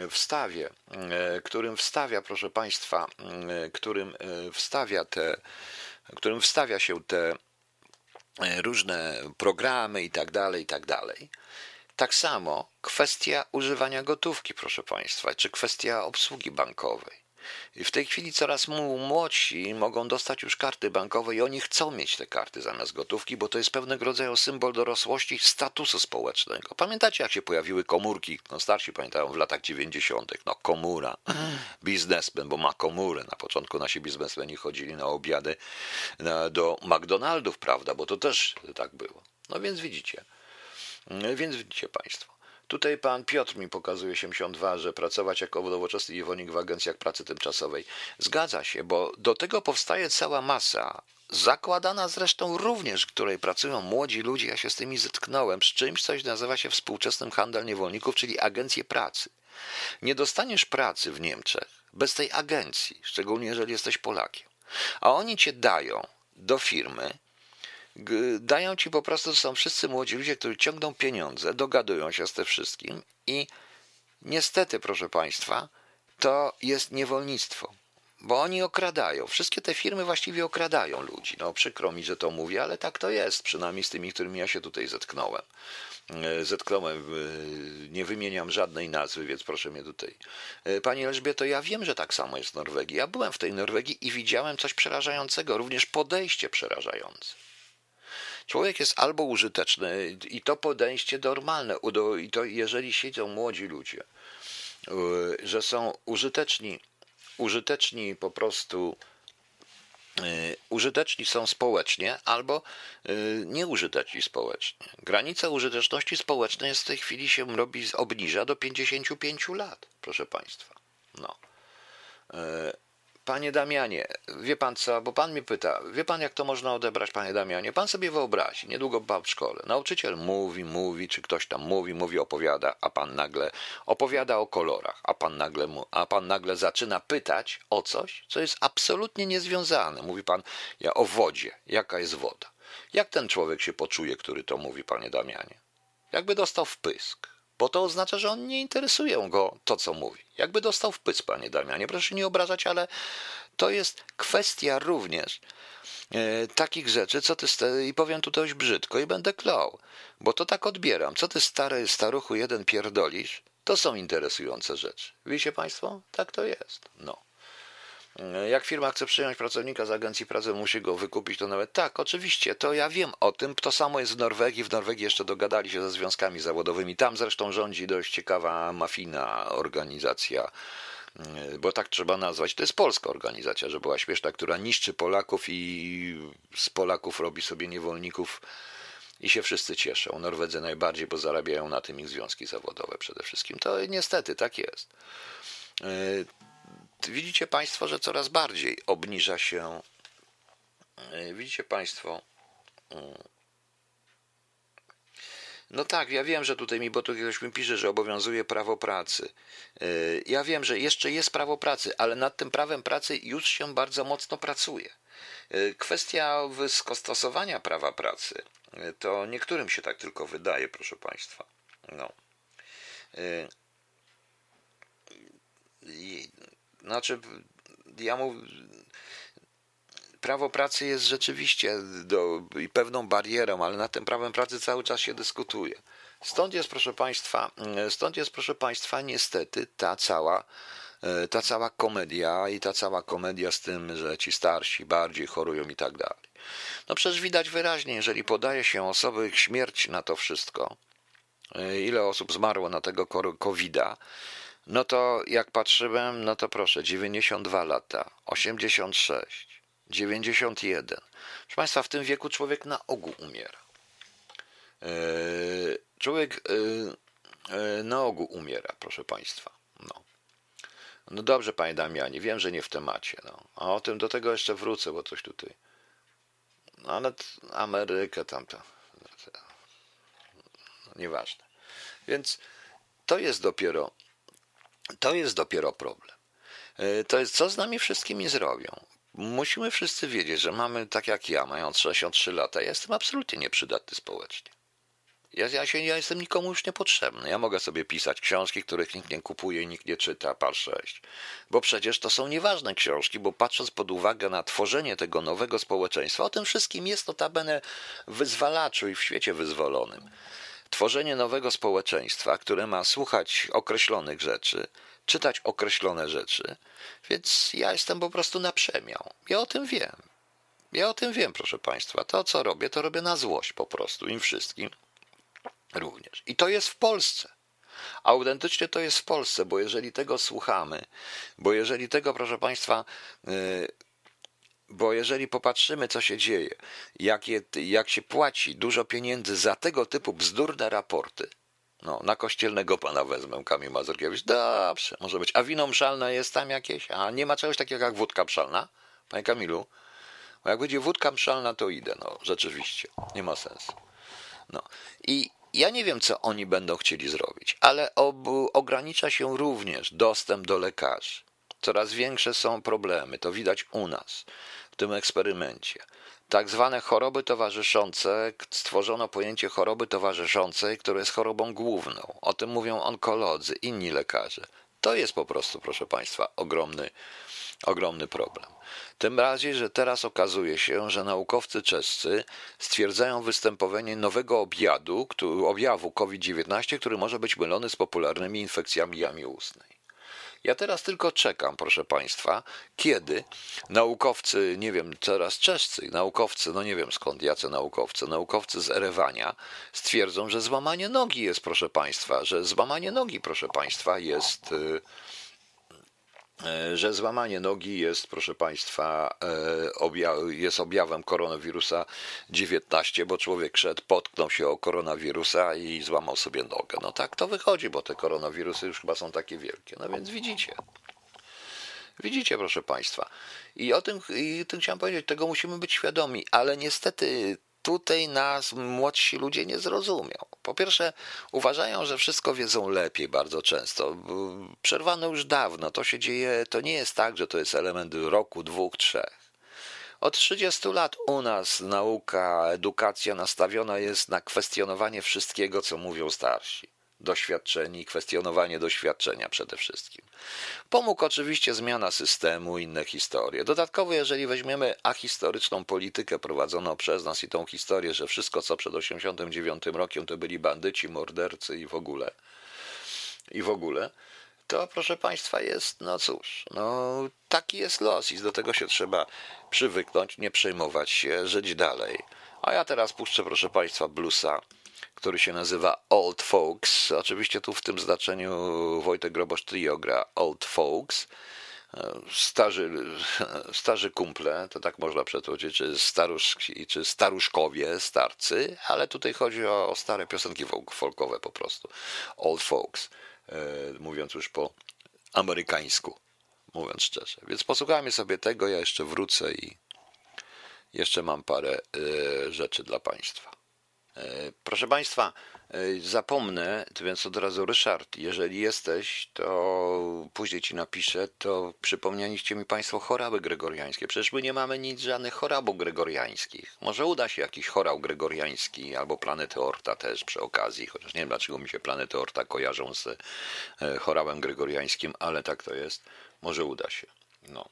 wstawia się te różne programy i tak dalej, i tak dalej. Tak samo kwestia używania gotówki, proszę Państwa, czy kwestia obsługi bankowej. I w tej chwili coraz młodsi mogą dostać już karty bankowe i oni chcą mieć te karty zamiast gotówki, bo to jest pewnego rodzaju symbol dorosłości, statusu społecznego. Pamiętacie, jak się pojawiły komórki? No starsi pamiętają w latach 90. No komura, biznesmen, bo ma komórę. Na początku nasi biznesmeni chodzili na obiady do McDonaldów, prawda, bo to też tak było. No więc widzicie Państwo. Tutaj pan Piotr mi pokazuje 72, że pracować jako nowoczesny niewolnik w agencjach pracy tymczasowej. Zgadza się, bo do tego powstaje cała masa, zakładana zresztą również, w której pracują młodzi ludzie. Ja się z tymi zetknąłem, z czymś, coś nazywa się współczesnym handel niewolników, czyli agencje pracy. Nie dostaniesz pracy w Niemczech bez tej agencji, szczególnie jeżeli jesteś Polakiem. A oni cię dają do firmy, dają ci po prostu, to są wszyscy młodzi ludzie, którzy ciągną pieniądze, dogadują się z tym wszystkim i niestety, proszę Państwa, to jest niewolnictwo, bo oni okradają. Wszystkie te firmy właściwie okradają ludzi. No przykro mi, że to mówię, ale tak to jest, przynajmniej z tymi, którymi ja się tutaj zetknąłem. Nie wymieniam żadnej nazwy, więc proszę mnie tutaj. Pani Elżbieto, ja wiem, że tak samo jest w Norwegii. Ja byłem w tej Norwegii i widziałem coś przerażającego, również podejście przerażające. Człowiek jest albo użyteczny i to podejście normalne, i to jeżeli siedzą młodzi ludzie, że są użyteczni po prostu, użyteczni są społecznie albo nieużyteczni społecznie. Granica użyteczności społecznej jest w tej chwili obniża do 55 lat, proszę Państwa. No. Panie Damianie, wie pan co, bo pan mnie pyta, wie pan jak to można odebrać, panie Damianie? Pan sobie wyobrazi, niedługo pan w szkole. Nauczyciel mówi, czy ktoś tam mówi, opowiada, a pan nagle opowiada o kolorach, a pan nagle zaczyna pytać o coś, co jest absolutnie niezwiązane. Mówi pan o wodzie, jaka jest woda. Jak ten człowiek się poczuje, który to mówi, panie Damianie? Jakby dostał wpysk. Bo to oznacza, że on nie interesuje go to, co mówi. Jakby dostał wpysk, panie Damianie. Proszę nie obrażać, ale to jest kwestia również takich rzeczy, i powiem tu dość brzydko i będę klął, bo to tak odbieram. Co ty stary staruchu jeden pierdolisz? To są interesujące rzeczy. Widzicie państwo? Tak to jest. No. Jak firma chce przyjąć pracownika z agencji pracy, musi go wykupić, to nawet tak, oczywiście, to ja wiem o tym. To samo jest w Norwegii. W Norwegii jeszcze dogadali się ze związkami zawodowymi. Tam zresztą rządzi dość ciekawa, mafijna organizacja, bo tak trzeba nazwać. To jest polska organizacja, że była śmieszna, która niszczy Polaków i z Polaków robi sobie niewolników i się wszyscy cieszą. Norwedzy najbardziej, bo zarabiają na tym ich związki zawodowe przede wszystkim. To niestety tak jest. Widzicie Państwo, że coraz bardziej obniża się. Widzicie Państwo. No tak, ja wiem, że tutaj bo tu ktoś mi pisze, że obowiązuje prawo pracy. Ja wiem, że jeszcze jest prawo pracy, ale nad tym prawem pracy już się bardzo mocno pracuje. Kwestia stosowania prawa pracy, to niektórym się tak tylko wydaje, proszę Państwa. No. Znaczy, prawo pracy jest rzeczywiście pewną barierą, ale nad tym prawem pracy cały czas się dyskutuje. Stąd jest, proszę Państwa, niestety ta cała komedia i ta cała komedia z tym, że ci starsi bardziej chorują i tak dalej. No przecież widać wyraźnie, jeżeli podaje się osoby śmierć na to wszystko, ile osób zmarło na tego COVID-a, no to jak patrzyłem, no to proszę, 92 lata, 86, 91. Proszę Państwa, w tym wieku człowiek na ogół umiera. Człowiek na ogół umiera, proszę Państwa. No dobrze, panie Damianie, wiem, że nie w temacie. No. A do tego jeszcze wrócę, bo coś tutaj. No ale Amerykę tamta. No, nieważne. Więc to jest dopiero problem. To jest, co z nami wszystkimi zrobią. Musimy wszyscy wiedzieć, że mamy, tak jak ja, mając 63 lata, ja jestem absolutnie nieprzydatny społecznie. Ja jestem nikomu już niepotrzebny. Ja mogę sobie pisać książki, których nikt nie kupuje i nikt nie czyta, par 6. Bo przecież to są nieważne książki, bo patrząc pod uwagę na tworzenie tego nowego społeczeństwa, o tym wszystkim jest notabene w wyzwalaczu i w świecie wyzwolonym. Tworzenie nowego społeczeństwa, które ma słuchać określonych rzeczy, czytać określone rzeczy, więc ja jestem po prostu na przemiał. Ja o tym wiem, proszę Państwa. To, co robię, to robię na złość po prostu im wszystkim również. I to jest w Polsce. Autentycznie to jest w Polsce, bo jeżeli tego słuchamy, bo jeżeli tego, proszę Państwa, bo jeżeli popatrzymy, co się dzieje, jak się płaci dużo pieniędzy za tego typu bzdurne raporty, no, na kościelnego pana wezmę, Kamil Mazurkiewicz, dobrze, może być. A wino mszalne jest tam jakieś? A nie ma czegoś takiego jak wódka mszalna? Panie Kamilu? Bo jak będzie wódka mszalna, to idę, no, rzeczywiście, nie ma sensu. No, i ja nie wiem, co oni będą chcieli zrobić, ale ogranicza się również dostęp do lekarzy. Coraz większe są problemy, to widać u nas, w tym eksperymencie. tak zwane choroby towarzyszące, stworzono pojęcie choroby towarzyszącej, które jest chorobą główną. O tym mówią onkolodzy, inni lekarze. To jest po prostu, proszę Państwa, ogromny problem. Tym bardziej, że teraz okazuje się, że naukowcy czescy stwierdzają występowanie nowego objawu COVID-19, który może być mylony z popularnymi infekcjami jamy ustnej. Ja teraz tylko czekam, proszę Państwa, kiedy naukowcy, nie wiem, teraz czescy naukowcy, no nie wiem skąd, jacy naukowcy z Erewania stwierdzą, że złamanie nogi jest, proszę Państwa, proszę Państwa, jest objawem koronawirusa 19, bo człowiek szedł, potknął się o koronawirusa i złamał sobie nogę. No tak to wychodzi, bo te koronawirusy już chyba są takie wielkie. No więc widzicie, proszę Państwa. I o tym chciałem powiedzieć, tego musimy być świadomi, ale niestety tutaj nas młodsi ludzie nie zrozumią. Po pierwsze, uważają, że wszystko wiedzą lepiej bardzo często. Przerwano już dawno. To się dzieje, to nie jest tak, że to jest element roku, 2, 3. Od 30 lat u nas nauka, edukacja nastawiona jest na kwestionowanie wszystkiego, co mówią starsi. Doświadczeni, kwestionowanie doświadczenia przede wszystkim. Pomógł oczywiście zmiana systemu, inne historie. Dodatkowo, jeżeli weźmiemy ahistoryczną politykę prowadzoną przez nas i tą historię, że wszystko co przed 1989 rokiem to byli bandyci, mordercy i w ogóle, to proszę Państwa jest, no cóż, no taki jest los i do tego się trzeba przywyknąć, nie przejmować się, żyć dalej. A ja teraz puszczę, proszę Państwa, bluesa, który się nazywa Old Folks. Oczywiście tu w tym znaczeniu Wojtek Grobosz Trio gra Old Folks. Starzy kumple, to tak można przetłumaczyć, czy staruszki, czy staruszkowie, starcy, ale tutaj chodzi o stare piosenki folkowe po prostu. Old Folks, mówiąc już po amerykańsku, mówiąc szczerze. Więc posłuchajmy sobie tego, ja jeszcze wrócę i jeszcze mam parę rzeczy dla Państwa. Proszę Państwa, zapomnę, więc od razu Ryszard, jeżeli jesteś, to później Ci napiszę, to przypomnieliście mi Państwo chorały gregoriańskie. Przecież my nie mamy nic, żadnych chorabów gregoriańskich. Może uda się jakiś chorał gregoriański albo planety Orta też przy okazji, chociaż nie wiem dlaczego mi się planety Orta kojarzą z chorałem gregoriańskim, ale tak to jest. Może uda się. No.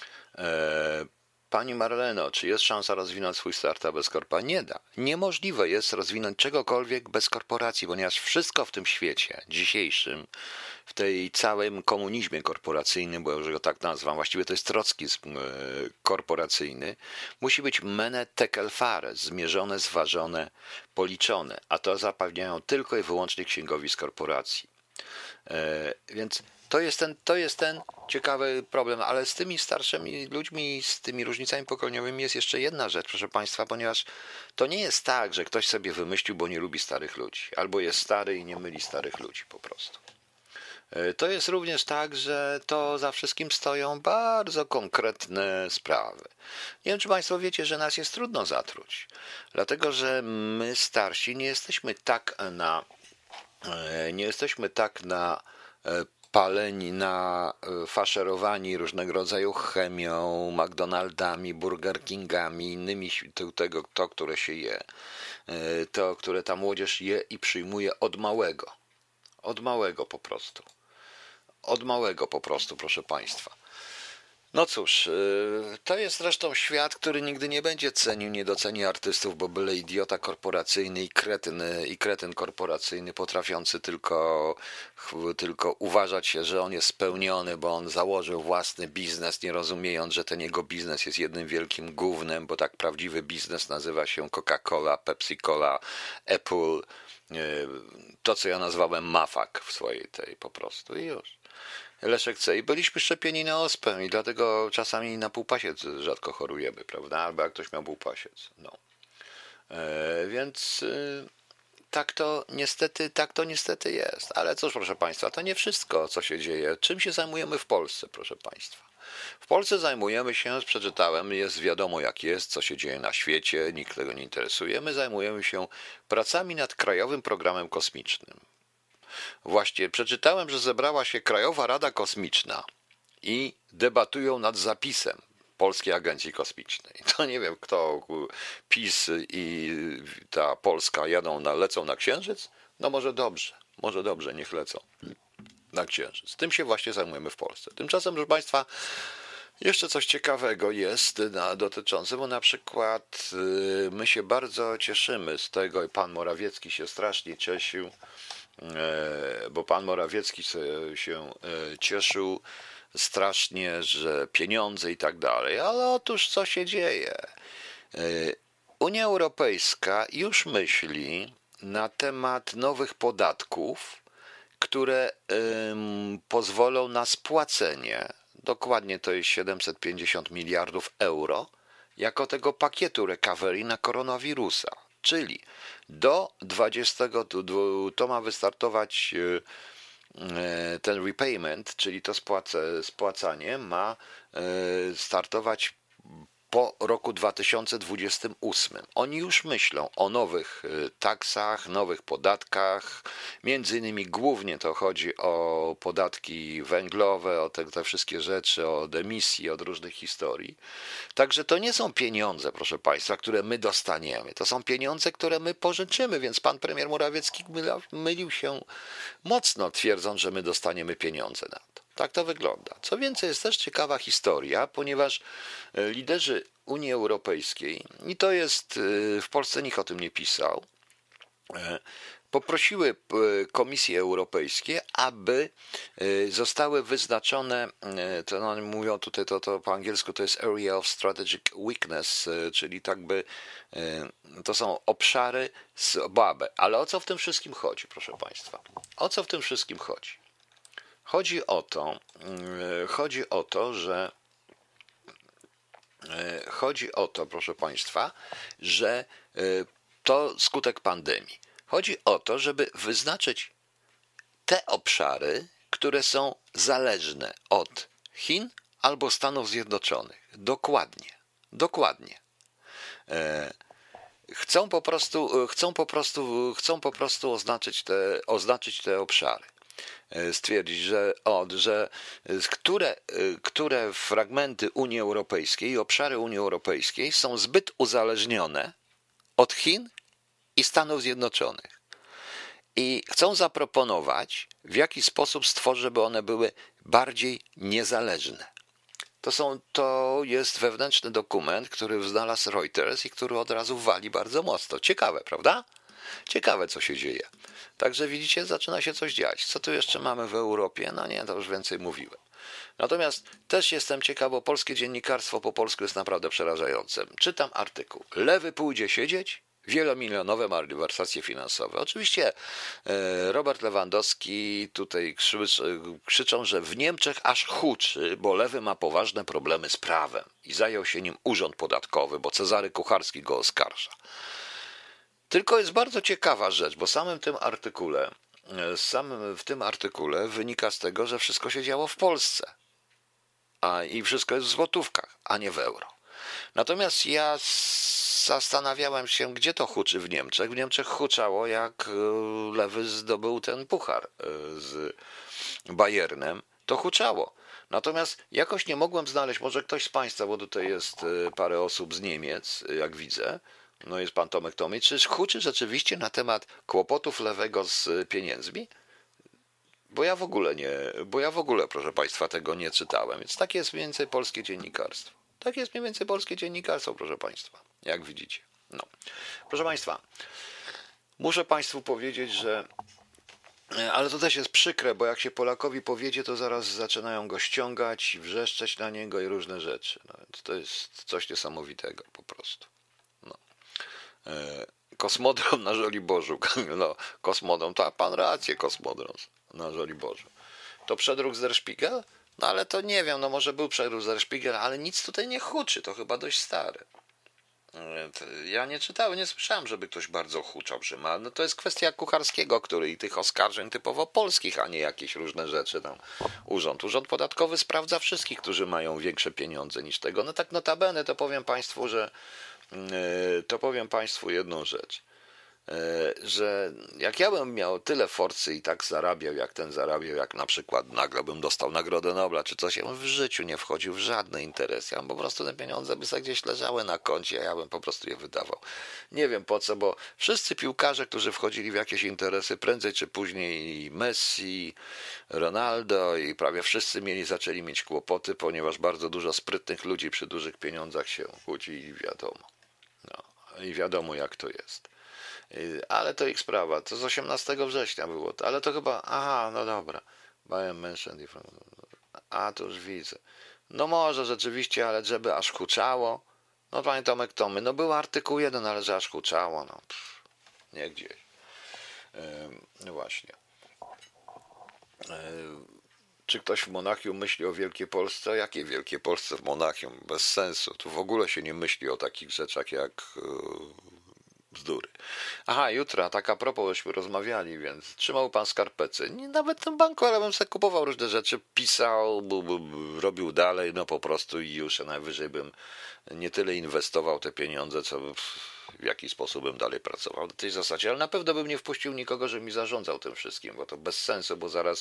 Pani Marleno, czy jest szansa rozwinąć swój startup bez korporacji? Nie da. Niemożliwe jest rozwinąć czegokolwiek bez korporacji, ponieważ wszystko w tym świecie dzisiejszym, w tej całym komunizmie korporacyjnym, bo już go tak nazwam, właściwie to jest trockizm korporacyjny, musi być mene tekel fare, zmierzone, zważone, policzone, a to zapewniają tylko i wyłącznie księgowi z korporacji. Więc to jest ten ciekawy problem, ale z tymi starszymi ludźmi, z tymi różnicami pokoleniowymi jest jeszcze jedna rzecz, proszę Państwa, ponieważ to nie jest tak, że ktoś sobie wymyślił, bo nie lubi starych ludzi, albo jest stary i nie myli starych ludzi po prostu. To jest również tak, że to za wszystkim stoją bardzo konkretne sprawy. Nie wiem, czy Państwo wiecie, że nas jest trudno zatruć, dlatego że my starsi nie jesteśmy tak paleni, faszerowani różnego rodzaju chemią, McDonaldami, Burger Kingami, innymi to, które się je, to, które ta młodzież je i przyjmuje od małego. Od małego po prostu. Od małego po prostu, proszę Państwa. No cóż, to jest zresztą świat, który nigdy nie będzie cenił, nie doceni artystów, bo byle idiota korporacyjny i kretyn korporacyjny potrafiący tylko uważać się, że on jest spełniony, bo on założył własny biznes, nie rozumiejąc, że ten jego biznes jest jednym wielkim gównem, bo tak prawdziwy biznes nazywa się Coca-Cola, Pepsi-Cola, Apple, to co ja nazwałem mafak w swojej tej po prostu i już. Leszek C. I byliśmy szczepieni na ospę i dlatego czasami na półpasiec rzadko chorujemy, prawda? Albo jak ktoś miał półpasiec. No. Więc tak to niestety jest. Ale cóż, proszę Państwa, to nie wszystko, co się dzieje. Czym się zajmujemy w Polsce, proszę Państwa? W Polsce zajmujemy się, przeczytałem, jest wiadomo jak jest, co się dzieje na świecie, nikt tego nie interesuje. My zajmujemy się pracami nad Krajowym Programem Kosmicznym. Właśnie przeczytałem, że zebrała się Krajowa Rada Kosmiczna i debatują nad zapisem. Polskiej Agencji Kosmicznej. To nie wiem, kto, PiS i ta Polska lecą na Księżyc? No może dobrze, niech lecą na Księżyc. Tym się właśnie zajmujemy w Polsce. Tymczasem, proszę Państwa, jeszcze coś ciekawego jest dotyczące, bo na przykład my się bardzo cieszymy z tego i pan Morawiecki się strasznie cieszył, bo pan Morawiecki się cieszył strasznie, że pieniądze i tak dalej, ale otóż co się dzieje? Unia Europejska już myśli na temat nowych podatków, które pozwolą na spłacenie, dokładnie to jest 750 miliardów euro, jako tego pakietu recovery na koronawirusa. Czyli do 20, to ma wystartować ten repayment, czyli to spłacanie ma startować po roku 2028. Oni już myślą o nowych taksach, nowych podatkach, między innymi głównie to chodzi o podatki węglowe, o te wszystkie rzeczy, od emisji, od różnych historii. Także to nie są pieniądze, proszę Państwa, które my dostaniemy. To są pieniądze, które my pożyczymy, więc pan premier Morawiecki mylił się mocno, twierdząc, że my dostaniemy pieniądze na to. Tak to wygląda. Co więcej, jest też ciekawa historia, ponieważ liderzy Unii Europejskiej, i to jest, w Polsce nikt o tym nie pisał, poprosiły Komisję Europejską, aby zostały wyznaczone, to no, mówią tutaj to po angielsku, to jest Area of Strategic Weakness, czyli tak by to są obszary słabe. Ale o co w tym wszystkim chodzi, proszę Państwa? O co w tym wszystkim chodzi? Chodzi o to, proszę Państwa, że to skutek pandemii. Chodzi o to, żeby wyznaczyć te obszary, które są zależne od Chin albo Stanów Zjednoczonych. Dokładnie. Chcą po prostu oznaczyć te obszary. Stwierdzić, że które fragmenty Unii Europejskiej i obszary Unii Europejskiej są zbyt uzależnione od Chin i Stanów Zjednoczonych. I chcą zaproponować, w jaki sposób stworzyć, żeby one były bardziej niezależne. To jest wewnętrzny dokument, który znalazł Reuters i który od razu wali bardzo mocno. Ciekawe, prawda? Ciekawe, co się dzieje. Także widzicie, zaczyna się coś dziać. Co tu jeszcze mamy w Europie? No nie, to już więcej mówiłem. Natomiast też jestem ciekaw, bo polskie dziennikarstwo po polsku jest naprawdę przerażające. Czytam artykuł. Lewy pójdzie siedzieć? Wielomilionowe malwersacje finansowe. Oczywiście Robert Lewandowski tutaj krzyczą, że w Niemczech aż huczy, bo lewy ma poważne problemy z prawem i zajął się nim Urząd Podatkowy, bo Cezary Kucharski go oskarża. Tylko jest bardzo ciekawa rzecz, bo w tym artykule wynika z tego, że wszystko się działo w Polsce. I wszystko jest w złotówkach, a nie w euro. Natomiast ja zastanawiałem się, gdzie to huczy w Niemczech. W Niemczech huczało, jak lewy zdobył ten puchar z Bayernem. To huczało. Natomiast jakoś nie mogłem znaleźć, może ktoś z Państwa, bo tutaj jest parę osób z Niemiec, jak widzę, no jest pan Tomek Tomicz, czy huczy rzeczywiście na temat kłopotów lewego z pieniędzmi? Bo ja w ogóle, proszę Państwa, tego nie czytałem, więc takie jest mniej więcej polskie dziennikarstwo. Tak jest mniej więcej polskie dziennikarstwo, proszę Państwa, jak widzicie. No. Proszę Państwa, muszę Państwu powiedzieć, że ale to też jest przykre, bo jak się Polakowi powiedzie, to zaraz zaczynają go ściągać, wrzeszczeć na niego i różne rzeczy. No, więc to jest coś niesamowitego po prostu. No. Kosmodrom na Żoliborzu. No, kosmodrom, to pan rację, kosmodrom na Żoliborzu. To przedruk z Der Spiegel? No ale to nie wiem, no może był przedruk z Der Spiegel, ale nic tutaj nie huczy, to chyba dość stare. Ja nie czytałem, nie słyszałem, żeby ktoś bardzo huczał, że ma. No to jest kwestia Kucharskiego, który i tych oskarżeń typowo polskich, a nie jakieś różne rzeczy tam. Urząd Podatkowy sprawdza wszystkich, którzy mają większe pieniądze niż tego. No tak notabene to powiem Państwu jedną rzecz. że jak ja bym miał tyle forsy i tak zarabiał, jak ten zarabiał, jak na przykład nagle bym dostał Nagrodę Nobla czy coś, ja bym w życiu nie wchodził w żadne interesy, ja bym po prostu te pieniądze by sobie gdzieś leżały na koncie, a ja bym po prostu je wydawał. Nie wiem po co, bo wszyscy piłkarze, którzy wchodzili w jakieś interesy, prędzej czy później i Messi, Ronaldo i prawie wszyscy zaczęli mieć kłopoty, ponieważ bardzo dużo sprytnych ludzi przy dużych pieniądzach się kłóci i wiadomo. No, i wiadomo jak to jest. Ale to ich sprawa. To z 18 września było. Ale to chyba... Aha, no dobra. Bayern München. A, to już widzę. No może rzeczywiście, ale żeby aż huczało. No panie Tomek Tomy, no był artykuł 1, ale że aż huczało. No, nie gdzieś. No właśnie. Czy ktoś w Monachium myśli o Wielkiej Polsce? O jakiej Wielkiej Polsce w Monachium? Bez sensu. Tu w ogóle się nie myśli o takich rzeczach jak bzdury. Aha, jutro, tak a propos, żeśmy rozmawiali, więc trzymał pan skarpety. Nie, nawet w tym banku, ale bym sobie kupował różne rzeczy, pisał, robił dalej, no po prostu i już najwyżej bym nie tyle inwestował te pieniądze, co w jaki sposób bym dalej pracował. W tej zasadzie, ale na pewno bym nie wpuścił nikogo, żeby mi zarządzał tym wszystkim, bo to bez sensu, bo zaraz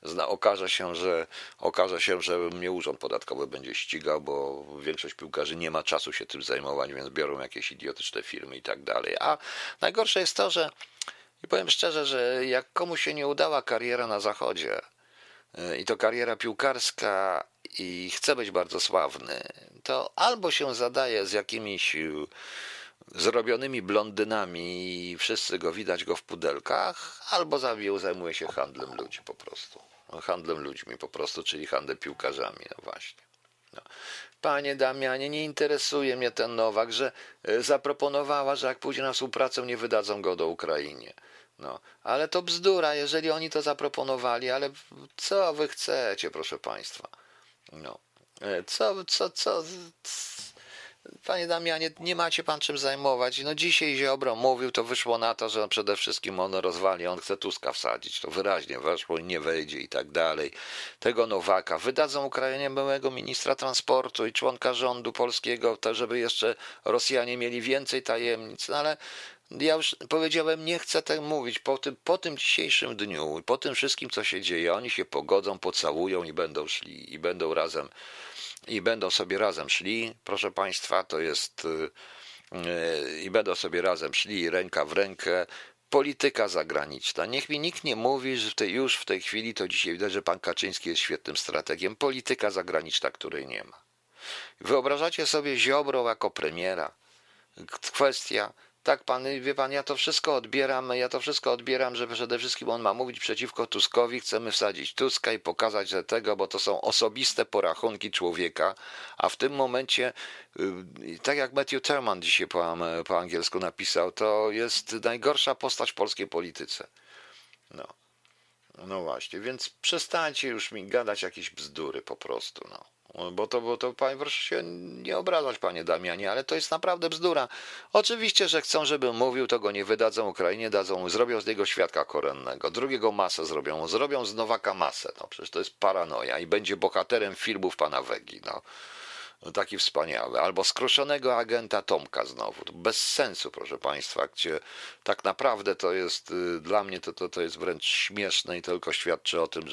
okaże się, że mnie urząd podatkowy będzie ścigał, bo większość piłkarzy nie ma czasu się tym zajmować, więc biorą jakieś idiotyczne firmy i tak dalej. A najgorsze jest to, że i powiem szczerze, że jak komuś się nie udała kariera na zachodzie, i to kariera piłkarska i chce być bardzo sławny, to albo się zadaje z jakimiś zrobionymi blondynami i wszyscy widać go w pudelkach, albo zajmuje się handlem ludzi po prostu. Handlem ludźmi po prostu, czyli handlem piłkarzami, no właśnie. No. Panie Damianie, nie interesuje mnie ten Nowak, że zaproponowała, że jak pójdzie na współpracę, nie wydadzą go do Ukrainie. No, ale to bzdura, jeżeli oni to zaproponowali, ale co wy chcecie, proszę państwa? No, co, panie Damianie, nie macie pan czym zajmować. No dzisiaj Ziobro mówił, to wyszło na to, że przede wszystkim on rozwali, on chce Tuska wsadzić. To wyraźnie weszło, nie wejdzie i tak dalej. Tego Nowaka. Wydadzą Ukrainie byłego ministra transportu i członka rządu polskiego, to żeby jeszcze Rosjanie mieli więcej tajemnic. No ale ja już powiedziałem, nie chcę tak mówić. Po tym dzisiejszym dniu i po tym wszystkim, co się dzieje, oni się pogodzą, pocałują i będą szli i będą razem i będą sobie razem szli, proszę państwa, to jest i będą sobie razem szli ręka w rękę. Polityka zagraniczna. Niech mi nikt nie mówi, że już w tej chwili to dzisiaj widać, że pan Kaczyński jest świetnym strategiem. Polityka zagraniczna, której nie ma. Wyobrażacie sobie Ziobro jako premiera? Kwestia, tak pan, wie pan, ja to wszystko odbieram, że przede wszystkim on ma mówić przeciwko Tuskowi, chcemy wsadzić Tuska i pokazać, że tego, bo to są osobiste porachunki człowieka, a w tym momencie, tak jak Matthew Thurman dzisiaj po angielsku napisał, to jest najgorsza postać w polskiej polityce. No właśnie, więc przestańcie już mi gadać jakieś bzdury po prostu, no. Bo to panie, proszę się nie obrażać, panie Damianie, ale to jest naprawdę bzdura. Oczywiście, że chcą, żebym mówił, to go nie wydadzą Ukrainie, zrobią z niego świadka koronnego, drugiego masę zrobią z Nowaka masę, no przecież to jest paranoja i będzie bohaterem filmów pana Wegi, no. No taki wspaniały. Albo skruszonego agenta Tomka znowu. To bez sensu, proszę państwa, gdzie tak naprawdę to jest, dla mnie to jest wręcz śmieszne i tylko świadczy o tym,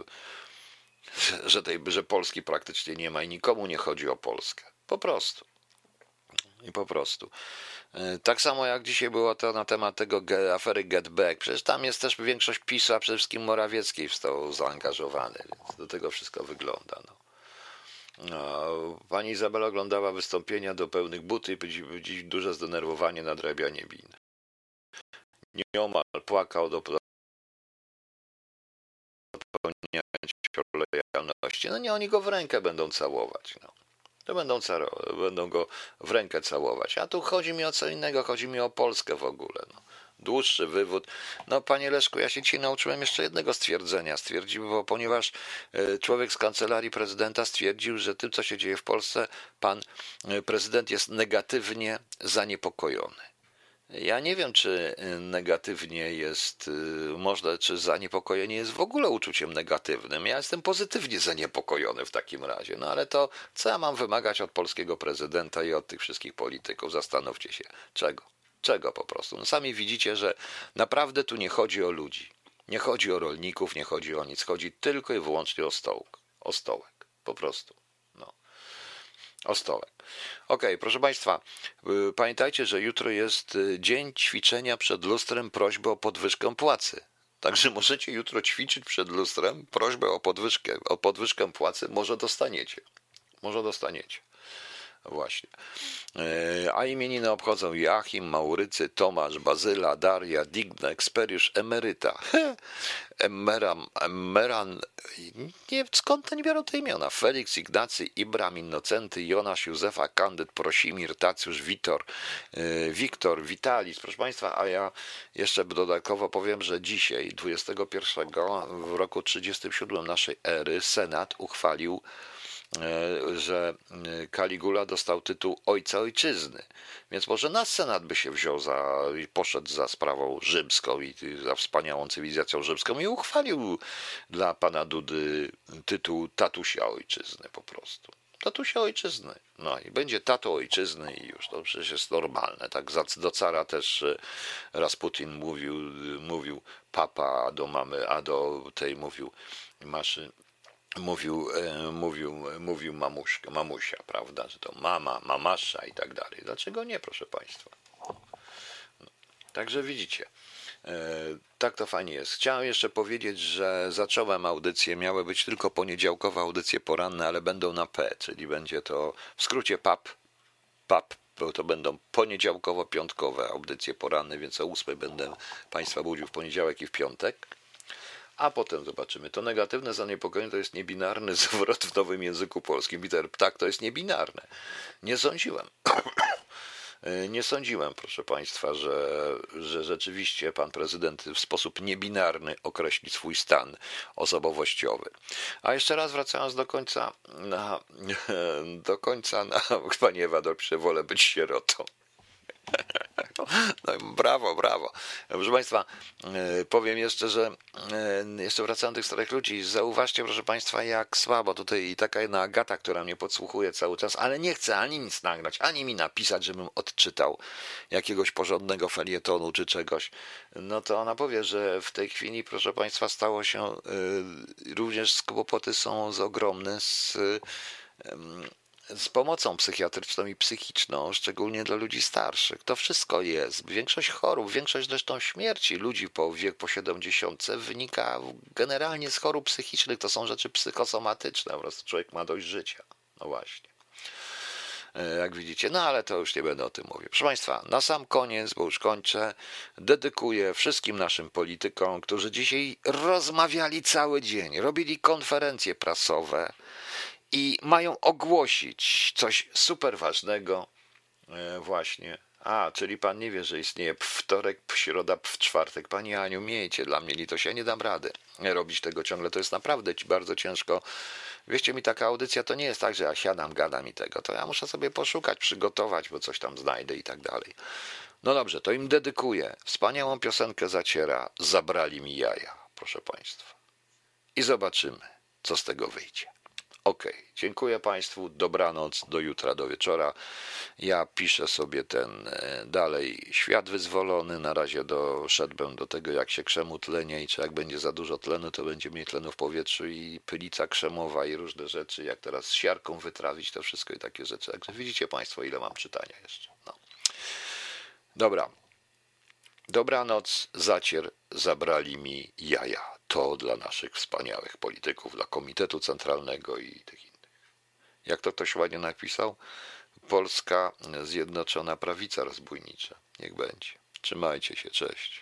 że Polski praktycznie nie ma i nikomu nie chodzi o Polskę. Po prostu. I po prostu. Tak samo jak dzisiaj było to na temat tego afery Get Back. Przecież tam jest też większość PiS-u, a przede wszystkim Morawiecki został zaangażowany. Więc do tego wszystko wygląda. No. Pani Izabela oglądała wystąpienia do pełnych butów i dziś duże zdenerwowanie, nadrabianie win. Nieomal płakał do pełnienia lojalności. No nie, oni go w rękę będą całować. No. To będą go w rękę całować. A tu chodzi mi o co innego, chodzi mi o Polskę w ogóle. No. Dłuższy wywód. No panie Leszku, ja się dzisiaj nauczyłem jeszcze jednego stwierdzenia. Bo ponieważ człowiek z kancelarii prezydenta stwierdził, że tym, co się dzieje w Polsce, pan prezydent jest negatywnie zaniepokojony. Ja nie wiem, czy negatywnie jest, czy zaniepokojenie jest w ogóle uczuciem negatywnym. Ja jestem pozytywnie zaniepokojony w takim razie. No ale to co ja mam wymagać od polskiego prezydenta i od tych wszystkich polityków? Zastanówcie się. Czego? Czego po prostu? No sami widzicie, że naprawdę tu nie chodzi o ludzi. Nie chodzi o rolników, nie chodzi o nic. Chodzi tylko i wyłącznie o stołek. O stołek. Po prostu. No. O stołek. Okej, proszę Państwa, pamiętajcie, że jutro jest dzień ćwiczenia przed lustrem, prośby o podwyżkę płacy. Także możecie jutro ćwiczyć przed lustrem, prośbę o podwyżkę płacy, może dostaniecie. Może dostaniecie. Właśnie. A imieniny obchodzą Joachim, Maurycy, Tomasz, Bazyla, Daria, Digna, Eksperiusz, Emeryta, Emeran, nie, skąd oni biorą te imiona? Felix, Ignacy, Ibram, Innocenty, Jonasz, Józefa, Kandyd, Prosimir, Tacjusz, Wiktor, Witalis. Proszę Państwa, a ja jeszcze dodatkowo powiem, że dzisiaj, 21 w roku 37 naszej ery, Senat uchwalił, że Kaligula dostał tytuł Ojca Ojczyzny. Więc może nasz Senat by się wziął i poszedł za sprawą rzymską i za wspaniałą cywilizacją rzymską i uchwalił dla pana Dudy tytuł Tatusia Ojczyzny po prostu. Tatusia Ojczyzny. No i będzie tato Ojczyzny i już to przecież jest normalne. Tak do cara też Rasputin mówił papa, a do mamy, a do tej mówił maszy. Mówił mamusia, prawda, że to mama, mamasza i tak dalej. Dlaczego nie, proszę Państwa? No. Także widzicie, tak to fajnie jest. Chciałem jeszcze powiedzieć, że zacząłem audycję, miały być tylko poniedziałkowe audycje poranne, ale będą na P, czyli będzie to w skrócie PAP, bo to będą poniedziałkowo-piątkowe audycje poranne, więc o 8 będę Państwa budził w poniedziałek i w piątek. A potem zobaczymy. To negatywne zaniepokojenie to jest niebinarny zwrot w nowym języku polskim. Tak, to jest niebinarne. Nie sądziłem. Nie sądziłem, proszę Państwa, że rzeczywiście pan prezydent w sposób niebinarny określi swój stan osobowościowy. A jeszcze raz wracając do końca Pani Ewa pisze, wolę być sierotą. No, brawo. Proszę Państwa, powiem jeszcze, że jeszcze wracając do tych starych ludzi, zauważcie, proszę Państwa, jak słabo tutaj i taka jedna Agata, która mnie podsłuchuje cały czas, ale nie chce ani nic nagrać, ani mi napisać, żebym odczytał jakiegoś porządnego felietonu czy czegoś. No to ona powie, że w tej chwili, proszę Państwa, stało się, również kłopoty są ogromne z pomocą psychiatryczną i psychiczną, szczególnie dla ludzi starszych. To wszystko jest. Większość chorób, większość zresztą śmierci ludzi po 70 wynika generalnie z chorób psychicznych. To są rzeczy psychosomatyczne. Po prostu człowiek ma dość życia. No właśnie. Jak widzicie, no ale to już nie będę o tym mówił. Proszę Państwa, na sam koniec, bo już kończę, dedykuję wszystkim naszym politykom, którzy dzisiaj rozmawiali cały dzień, robili konferencje prasowe, i mają ogłosić coś super ważnego właśnie. Czyli pan nie wie, że istnieje wtorek, środa, czwartek. Pani Aniu, miejcie dla mnie litość, ja nie dam rady robić tego ciągle. To jest naprawdę bardzo ciężko. Wierzcie mi, taka audycja to nie jest tak, że ja siadam, gadam i tego. To ja muszę sobie poszukać, przygotować, bo coś tam znajdę i tak dalej. No dobrze, to im dedykuję. Wspaniałą piosenkę Zaciera, Zabrali mi jaja, proszę Państwa. I zobaczymy, co z tego wyjdzie. Okej, dziękuję Państwu, dobranoc, do jutra, do wieczora. Ja piszę sobie ten dalej świat wyzwolony, na razie doszedłem do tego, jak się krzemu tlenie i czy jak będzie za dużo tlenu, to będzie mniej tlenu w powietrzu i pylica krzemowa i różne rzeczy, jak teraz z siarką wytrawić to wszystko i takie rzeczy. Także widzicie Państwo, ile mam czytania jeszcze. No. Dobra. Dobranoc, Zacier, zabrali mi jaja. To dla naszych wspaniałych polityków, dla Komitetu Centralnego i tych innych. Jak to ktoś ładnie napisał? Polska Zjednoczona Prawica Rozbójnicza. Niech będzie. Trzymajcie się, cześć.